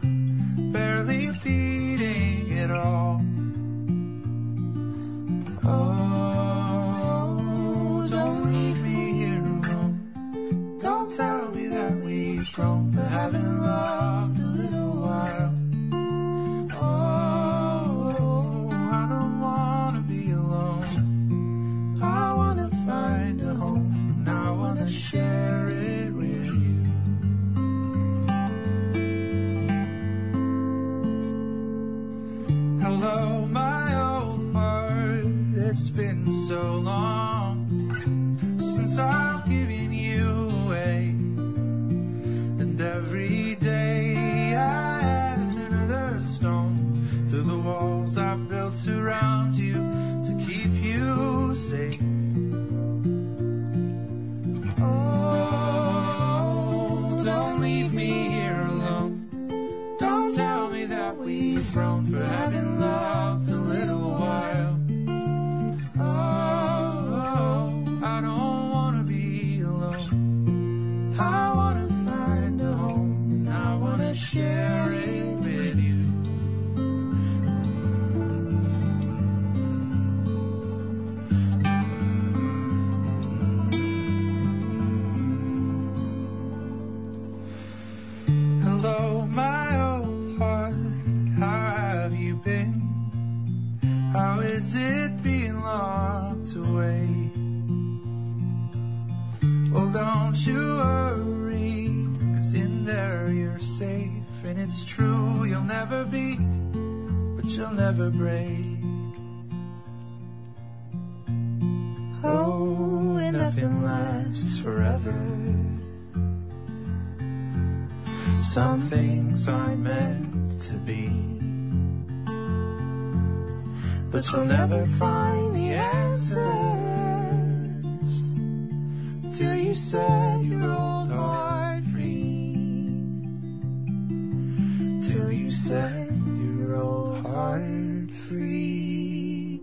barely beating it all. Oh, don't leave me here alone. Don't tell me that we've grown, but haven't loved a little while. Oh, I don't wanna be alone. I wanna find a home. I wanna share it with you. Hello, my old heart. It's been so long since I've given you away, and every day I add another stone to the walls I built around you to keep you safe. Oh, don't leave me here alone. we've grown for having loved a little while. Oh, I don't wanna be alone. I wanna find a home and I wanna share it with you. Hello, my old heart, how have you been? How is it being locked away? Well, don't you worry, 'cause in there you're safe. And it's true, you'll never beat, but you'll never break. Oh, and nothing lasts forever. Some things aren't meant to be, but you'll never find the answers till you set your old heart free. Till you set your old heart free.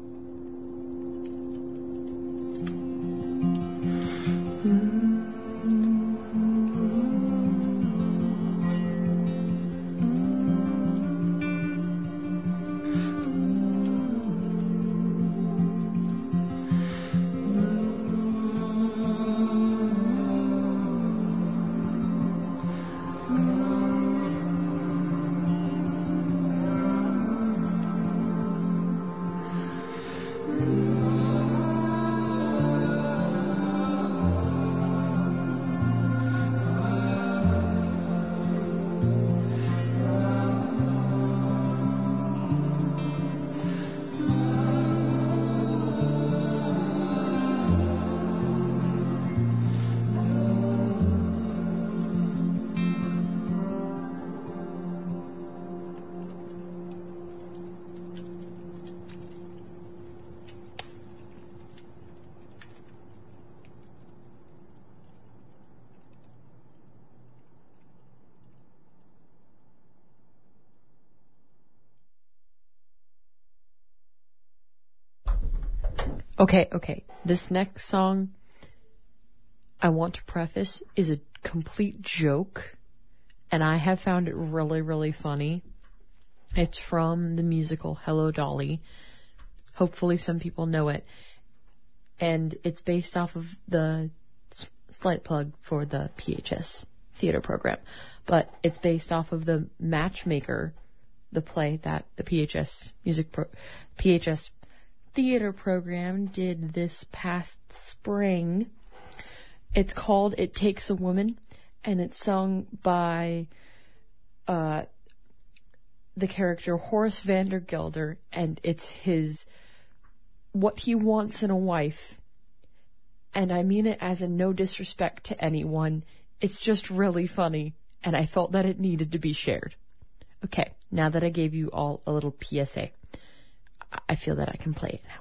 Okay. This next song, I want to preface, is a complete joke, and I have found it really, really funny. It's from the musical Hello, Dolly. Hopefully some people know it. And it's based off of the slight plug for the PHS theater program. But it's based off of the Matchmaker, the play that the PHS theater program did this past spring. It's called It Takes a Woman, and it's sung by the character Horace Vandergelder, and it's what he wants in a wife. And I mean it as in no disrespect to anyone. It's just really funny, and I felt that it needed to be shared. Okay, now that I gave you all a little PSA, I feel that I can play it now.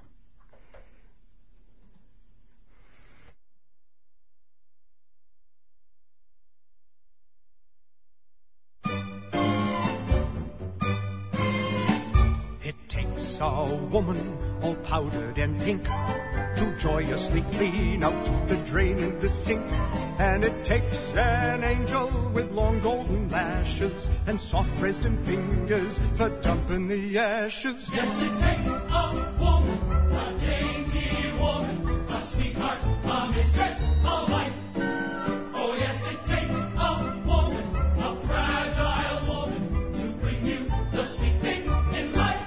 It takes a woman all powdered and pink to joyously clean out the drain in the sink. And it takes an angel with long golden lashes and soft resin fingers for dumping the ashes. Yes, it takes a woman, a dainty woman, a sweetheart, a mistress, a wife. Oh, yes, it takes a woman, a fragile woman, to bring you the sweet things in life.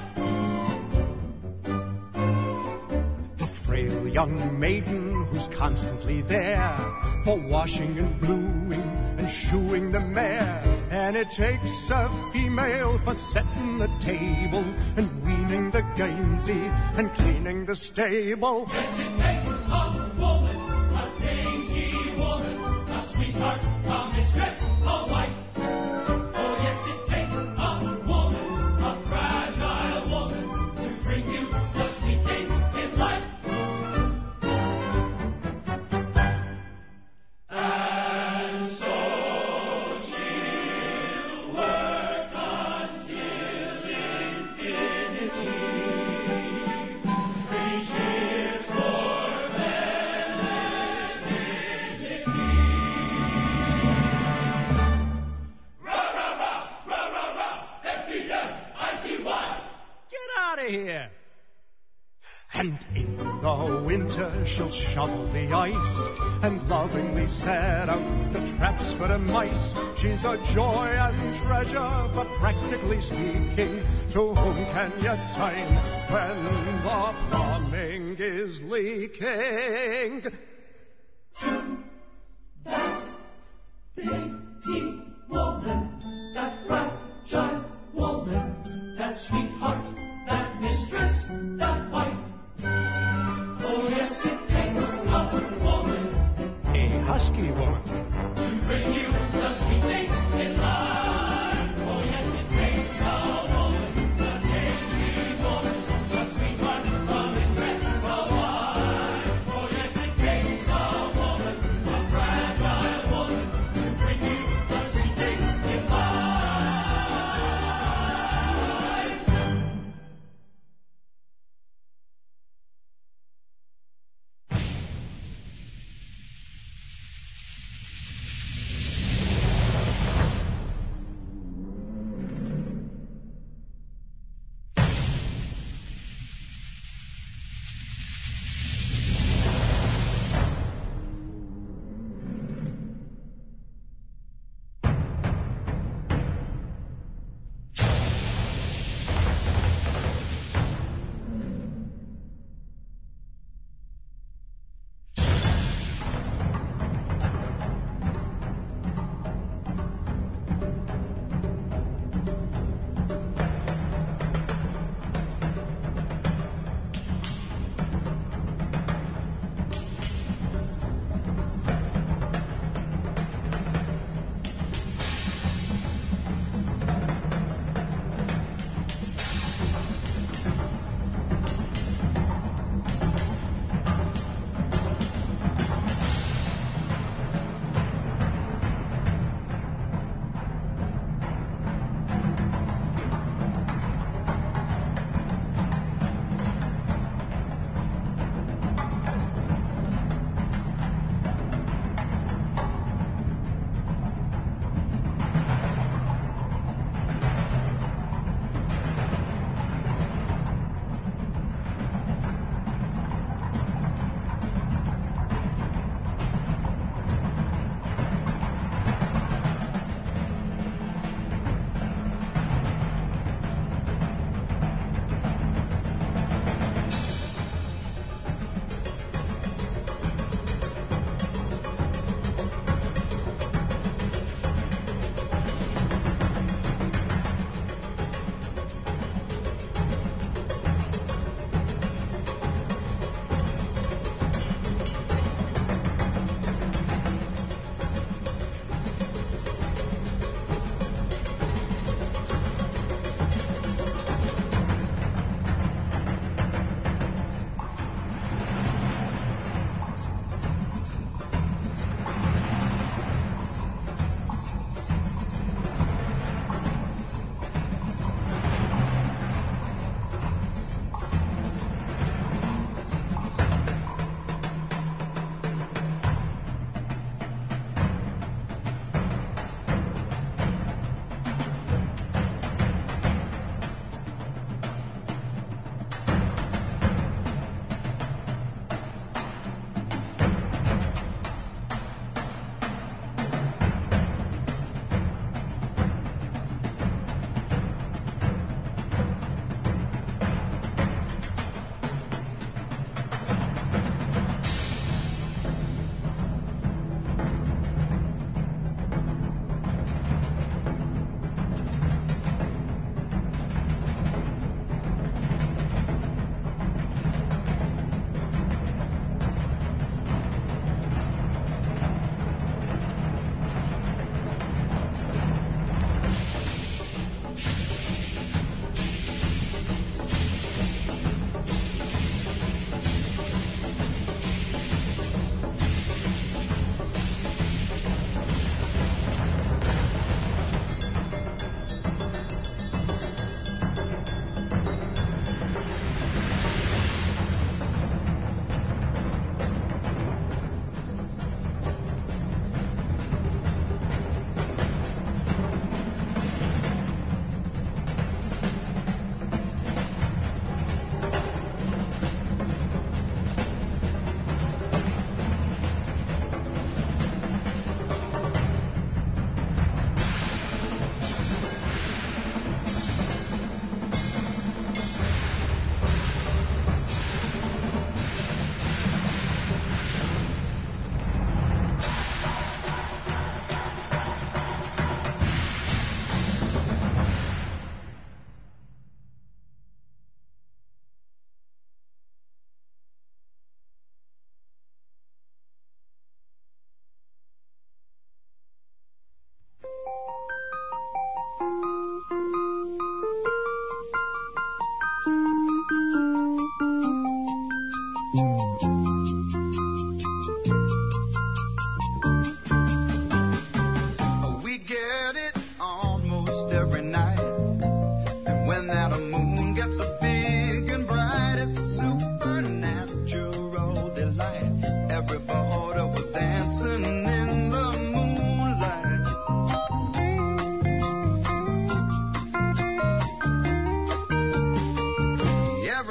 The frail young maiden who's constantly there for washing and bluing and shoeing the mare. And it takes a female for setting the table and weaning the Gainsey and cleaning the stable. Yes, it takes a woman, a dainty woman, a sweetheart, a mistress, a wife. Oh, yes, it takes a woman, a fragile woman, to bring you the sweet things in life. And so she'll work until And in the winter she'll shovel the ice and lovingly set out the traps for the mice. She's a joy and treasure, but practically speaking, to whom can you turn when the plumbing is leaking? That dainty woman, that fragile woman, that sweetheart, that mistress, that wife. Oh yes, it takes a woman, A husky woman. to bring you the sweet things in life. Oh yes, it takes a woman, a dainty woman, a sweetheart, a mistress, a wife. Oh yes, it takes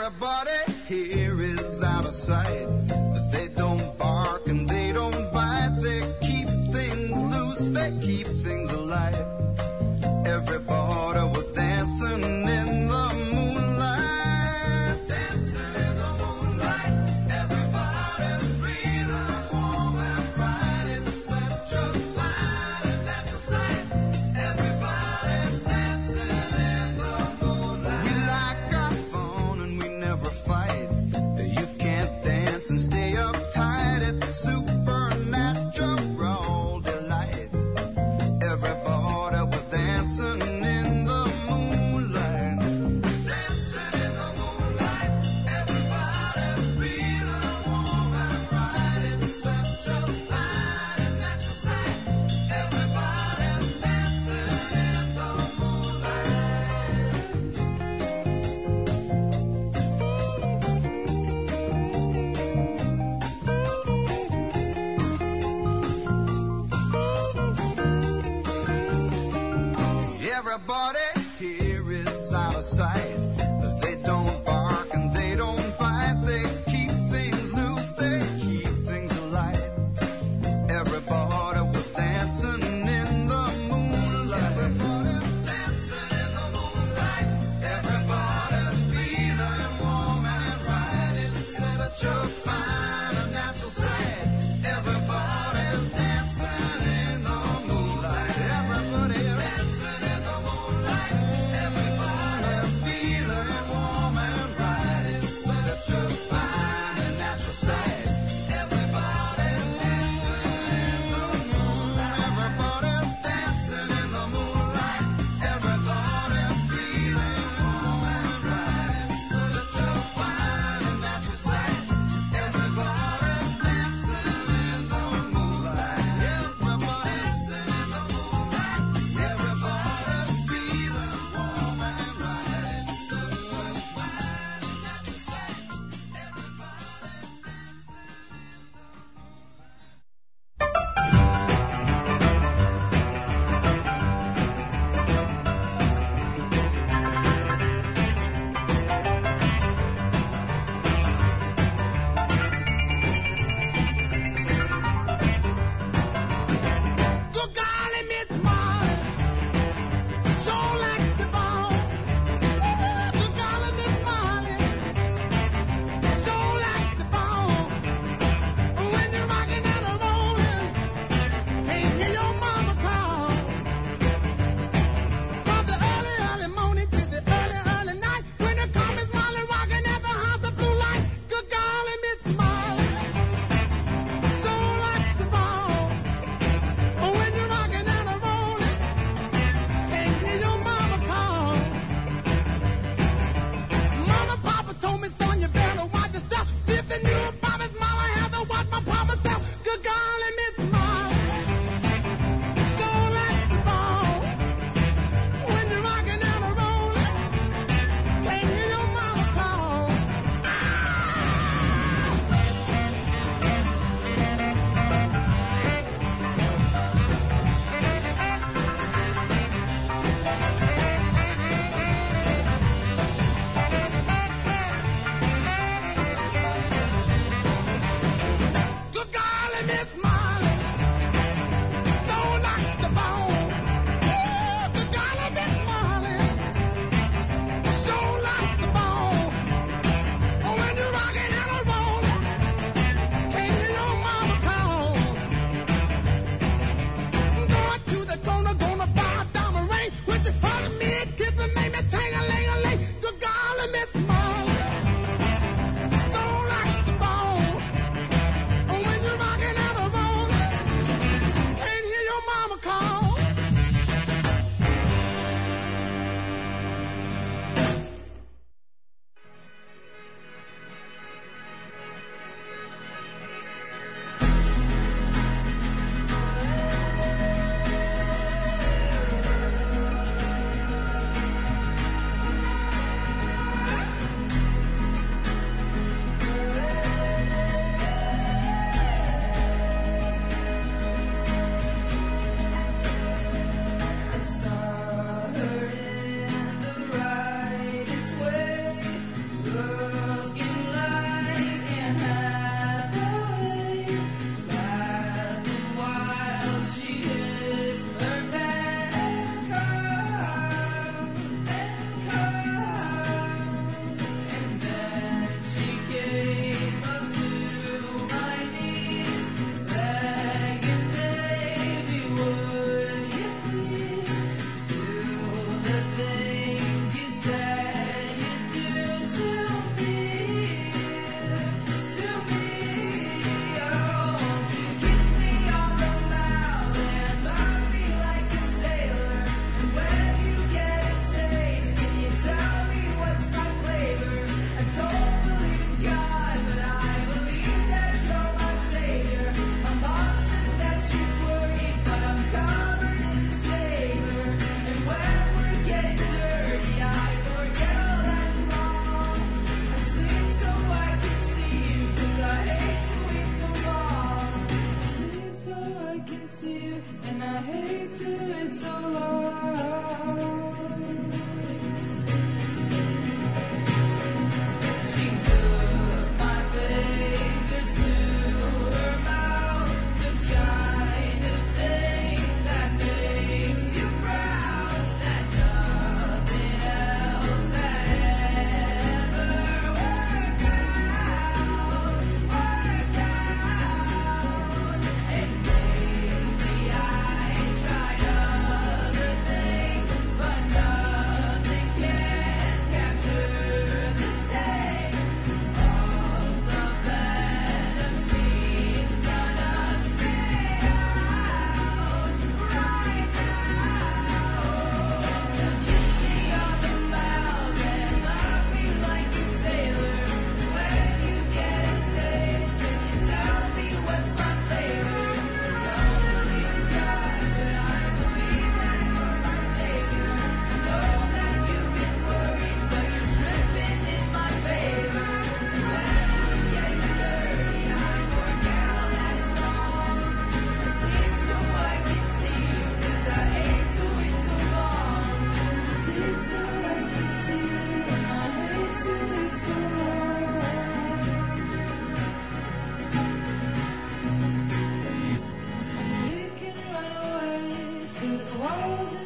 Everybody here is out of sight. They don't bark and they don't bite. They keep things loose, they keep things alive. Everybody was dancing in the moonlight. Dancing in the moonlight. Everybody's feeling warm and bright. It's such a fine and natural sight. Everybody's dancing in the moonlight. We like our fun and we never fight. You can't dance and stay uptight. It's supernatural delight. Everybody was dancing in the moonlight. Dancing in the moonlight. Everybody's feeling warm and bright. It's such a fine and natural sight. Everybody's dancing in the Everybody here is out of sight. They don't bark and they don't bite. They keep things loose, they keep things alive. Everybody was dancing in the moonlight. Everybody's dancing in the moonlight. Everybody's feeling warm and right. It's such a fine and natural sight. Everybody's dancing in the moonlight. Everybody's dancing in the moonlight.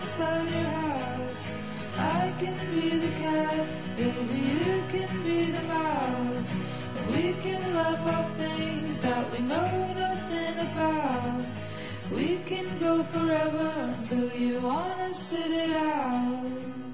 inside your house. I can be the cat, baby, you can be the mouse. And we can laugh off things that we know nothing about. We can go forever until you wanna sit it out.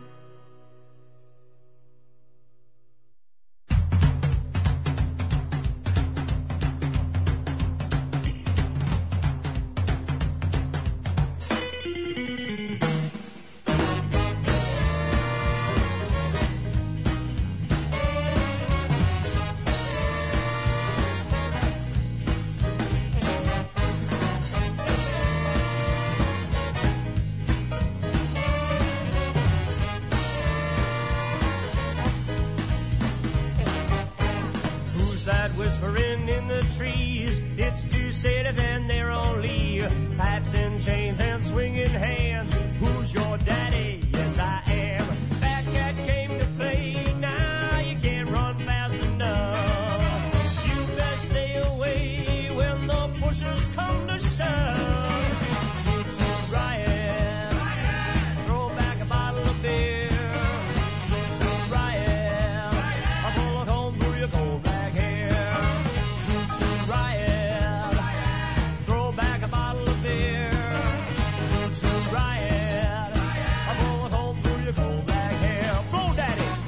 Whispering in the trees, it's two sailors and they're only pipes and chains and swinging hands. Who's your daddy? Yes, I am. That cat came to play. Now you can't run fast enough. You best stay away when the pushers come to shove. Toot toot riot, throw back a bottle of beer. Toot toot riot, a bullet home through your gold black hair. Riot, throw back a bottle of beer. Toot toot riot, a bullet home through your cold black hair. Blow daddies.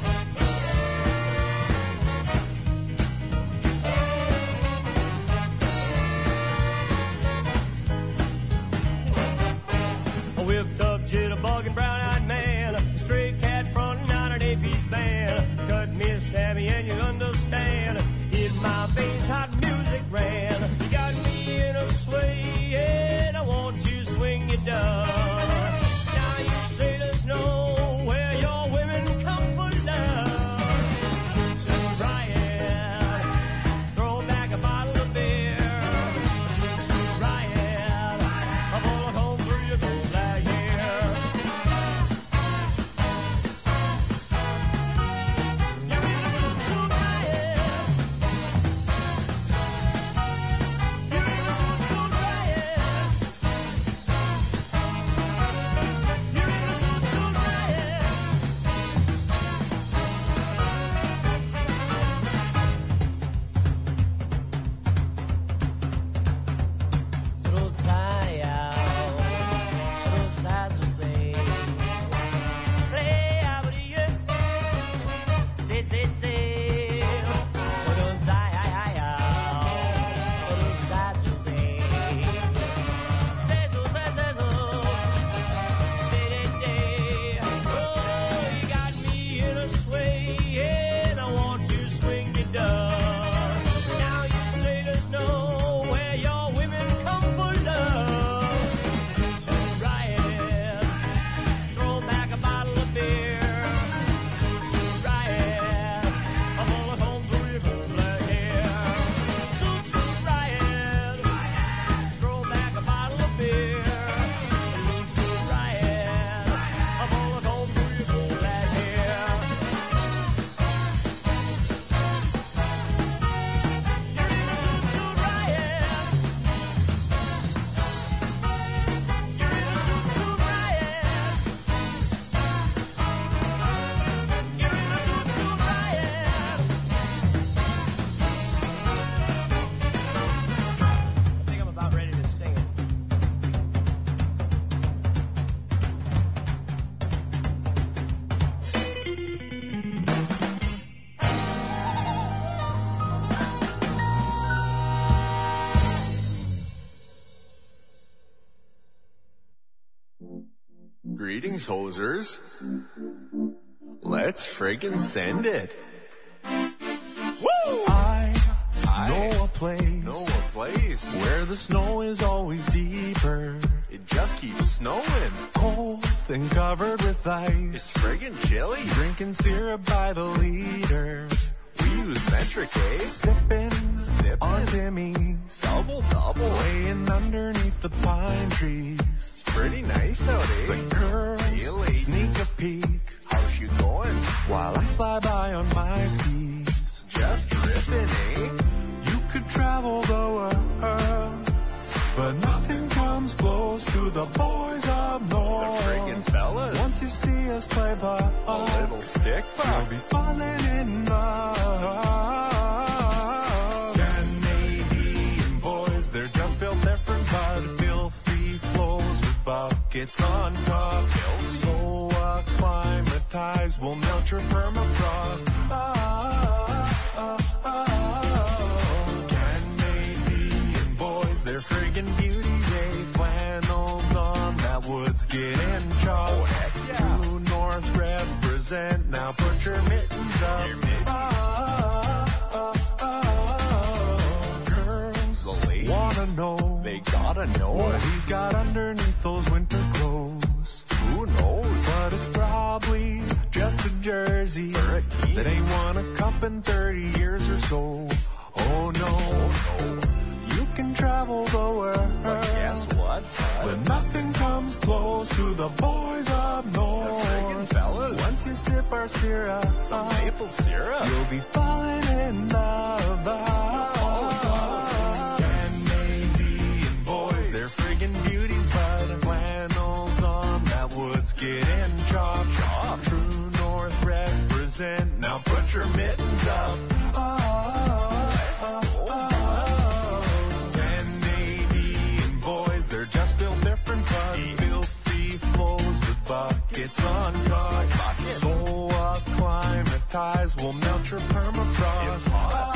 A whipped up jitterbug and brown-eyed man, a stray cat fronting out an AP band. Cut me, Sammy, and you understand. In my veins, hot music ran. You got me in a sway, and I want to swing you down. Now you sailors know where your women come for love. Toot toot riot, throw back a bottle of beer. Toot toot riot, a bullet home through your gold black hair. You're in a toot toot riot. Greetings, hosers. Let's friggin' send it. Woo! I know a place where the snow is always deeper. It just keeps snowing. cold and covered with ice. It's friggin' chilly. Drinking syrup by the liter. We use metric, eh? Sipping on Timmy's. Double. Laying underneath the pine trees. It's pretty nice out, eh? The girls sneak a peek. How's you going? While I fly by on my skis. Just tripping, eh? You could travel the world, but nothing comes comes close to the boys up north. The friggin' fellas. Once you see us play ball, a little stick fuck, you'll be falling in love. Canadian boys, they're just built different, but filthy flows with buckets on top. So acclimatized, will melt your permafrost. Canadian boys, they're friggin' beauties, eh? Flannels on that woods getting chopped. Oh, heck yeah. True North represent, now put your mittens up. Girls, the ladies wanna know, they gotta know what he's got underneath those winter clothes. Who knows? But it's probably just a jersey that ain't won a cup in 30 years or so. Oh no, you can travel the world, but guess what? But nothing comes close to the boys up north. The friggin' fellas. Once you sip our syrup, some maple syrup, you'll be falling in love. Canadian boys, they're friggin' beauties, but flannels on that woods getting chopped. True North represent, now put your mittens up. Canadian boys, they're just built different, but filthy flows with buckets on top. So acclimatized, will melt your permafrost.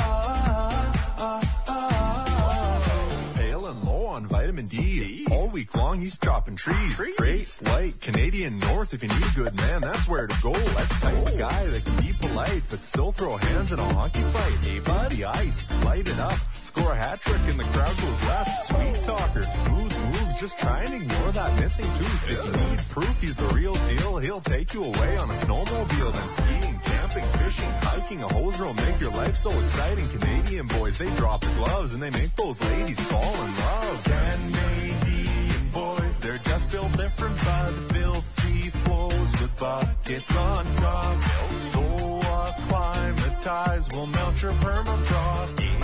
Pale and low on vitamin D. All week long, he's chopping trees. Great, white, Canadian North. If you need a good man, that's where to go. That's the type of guy that can be polite, but still throw hands in a hockey fight. Hey, buddy, ice, light it up. Score a hat trick and the crowd goes left. Sweet talker, smooth moves, just try and ignore that missing tooth. If you need proof he's the real deal, he'll take you away on a snowmobile. Then skiing, camping, fishing, hiking, a hose reel make your life so exciting. Canadian boys, they drop the gloves and they make those ladies fall in love. Canadian boys, they're just built different, but filthy flows with buckets on top. So acclimatized, will melt your permafrost.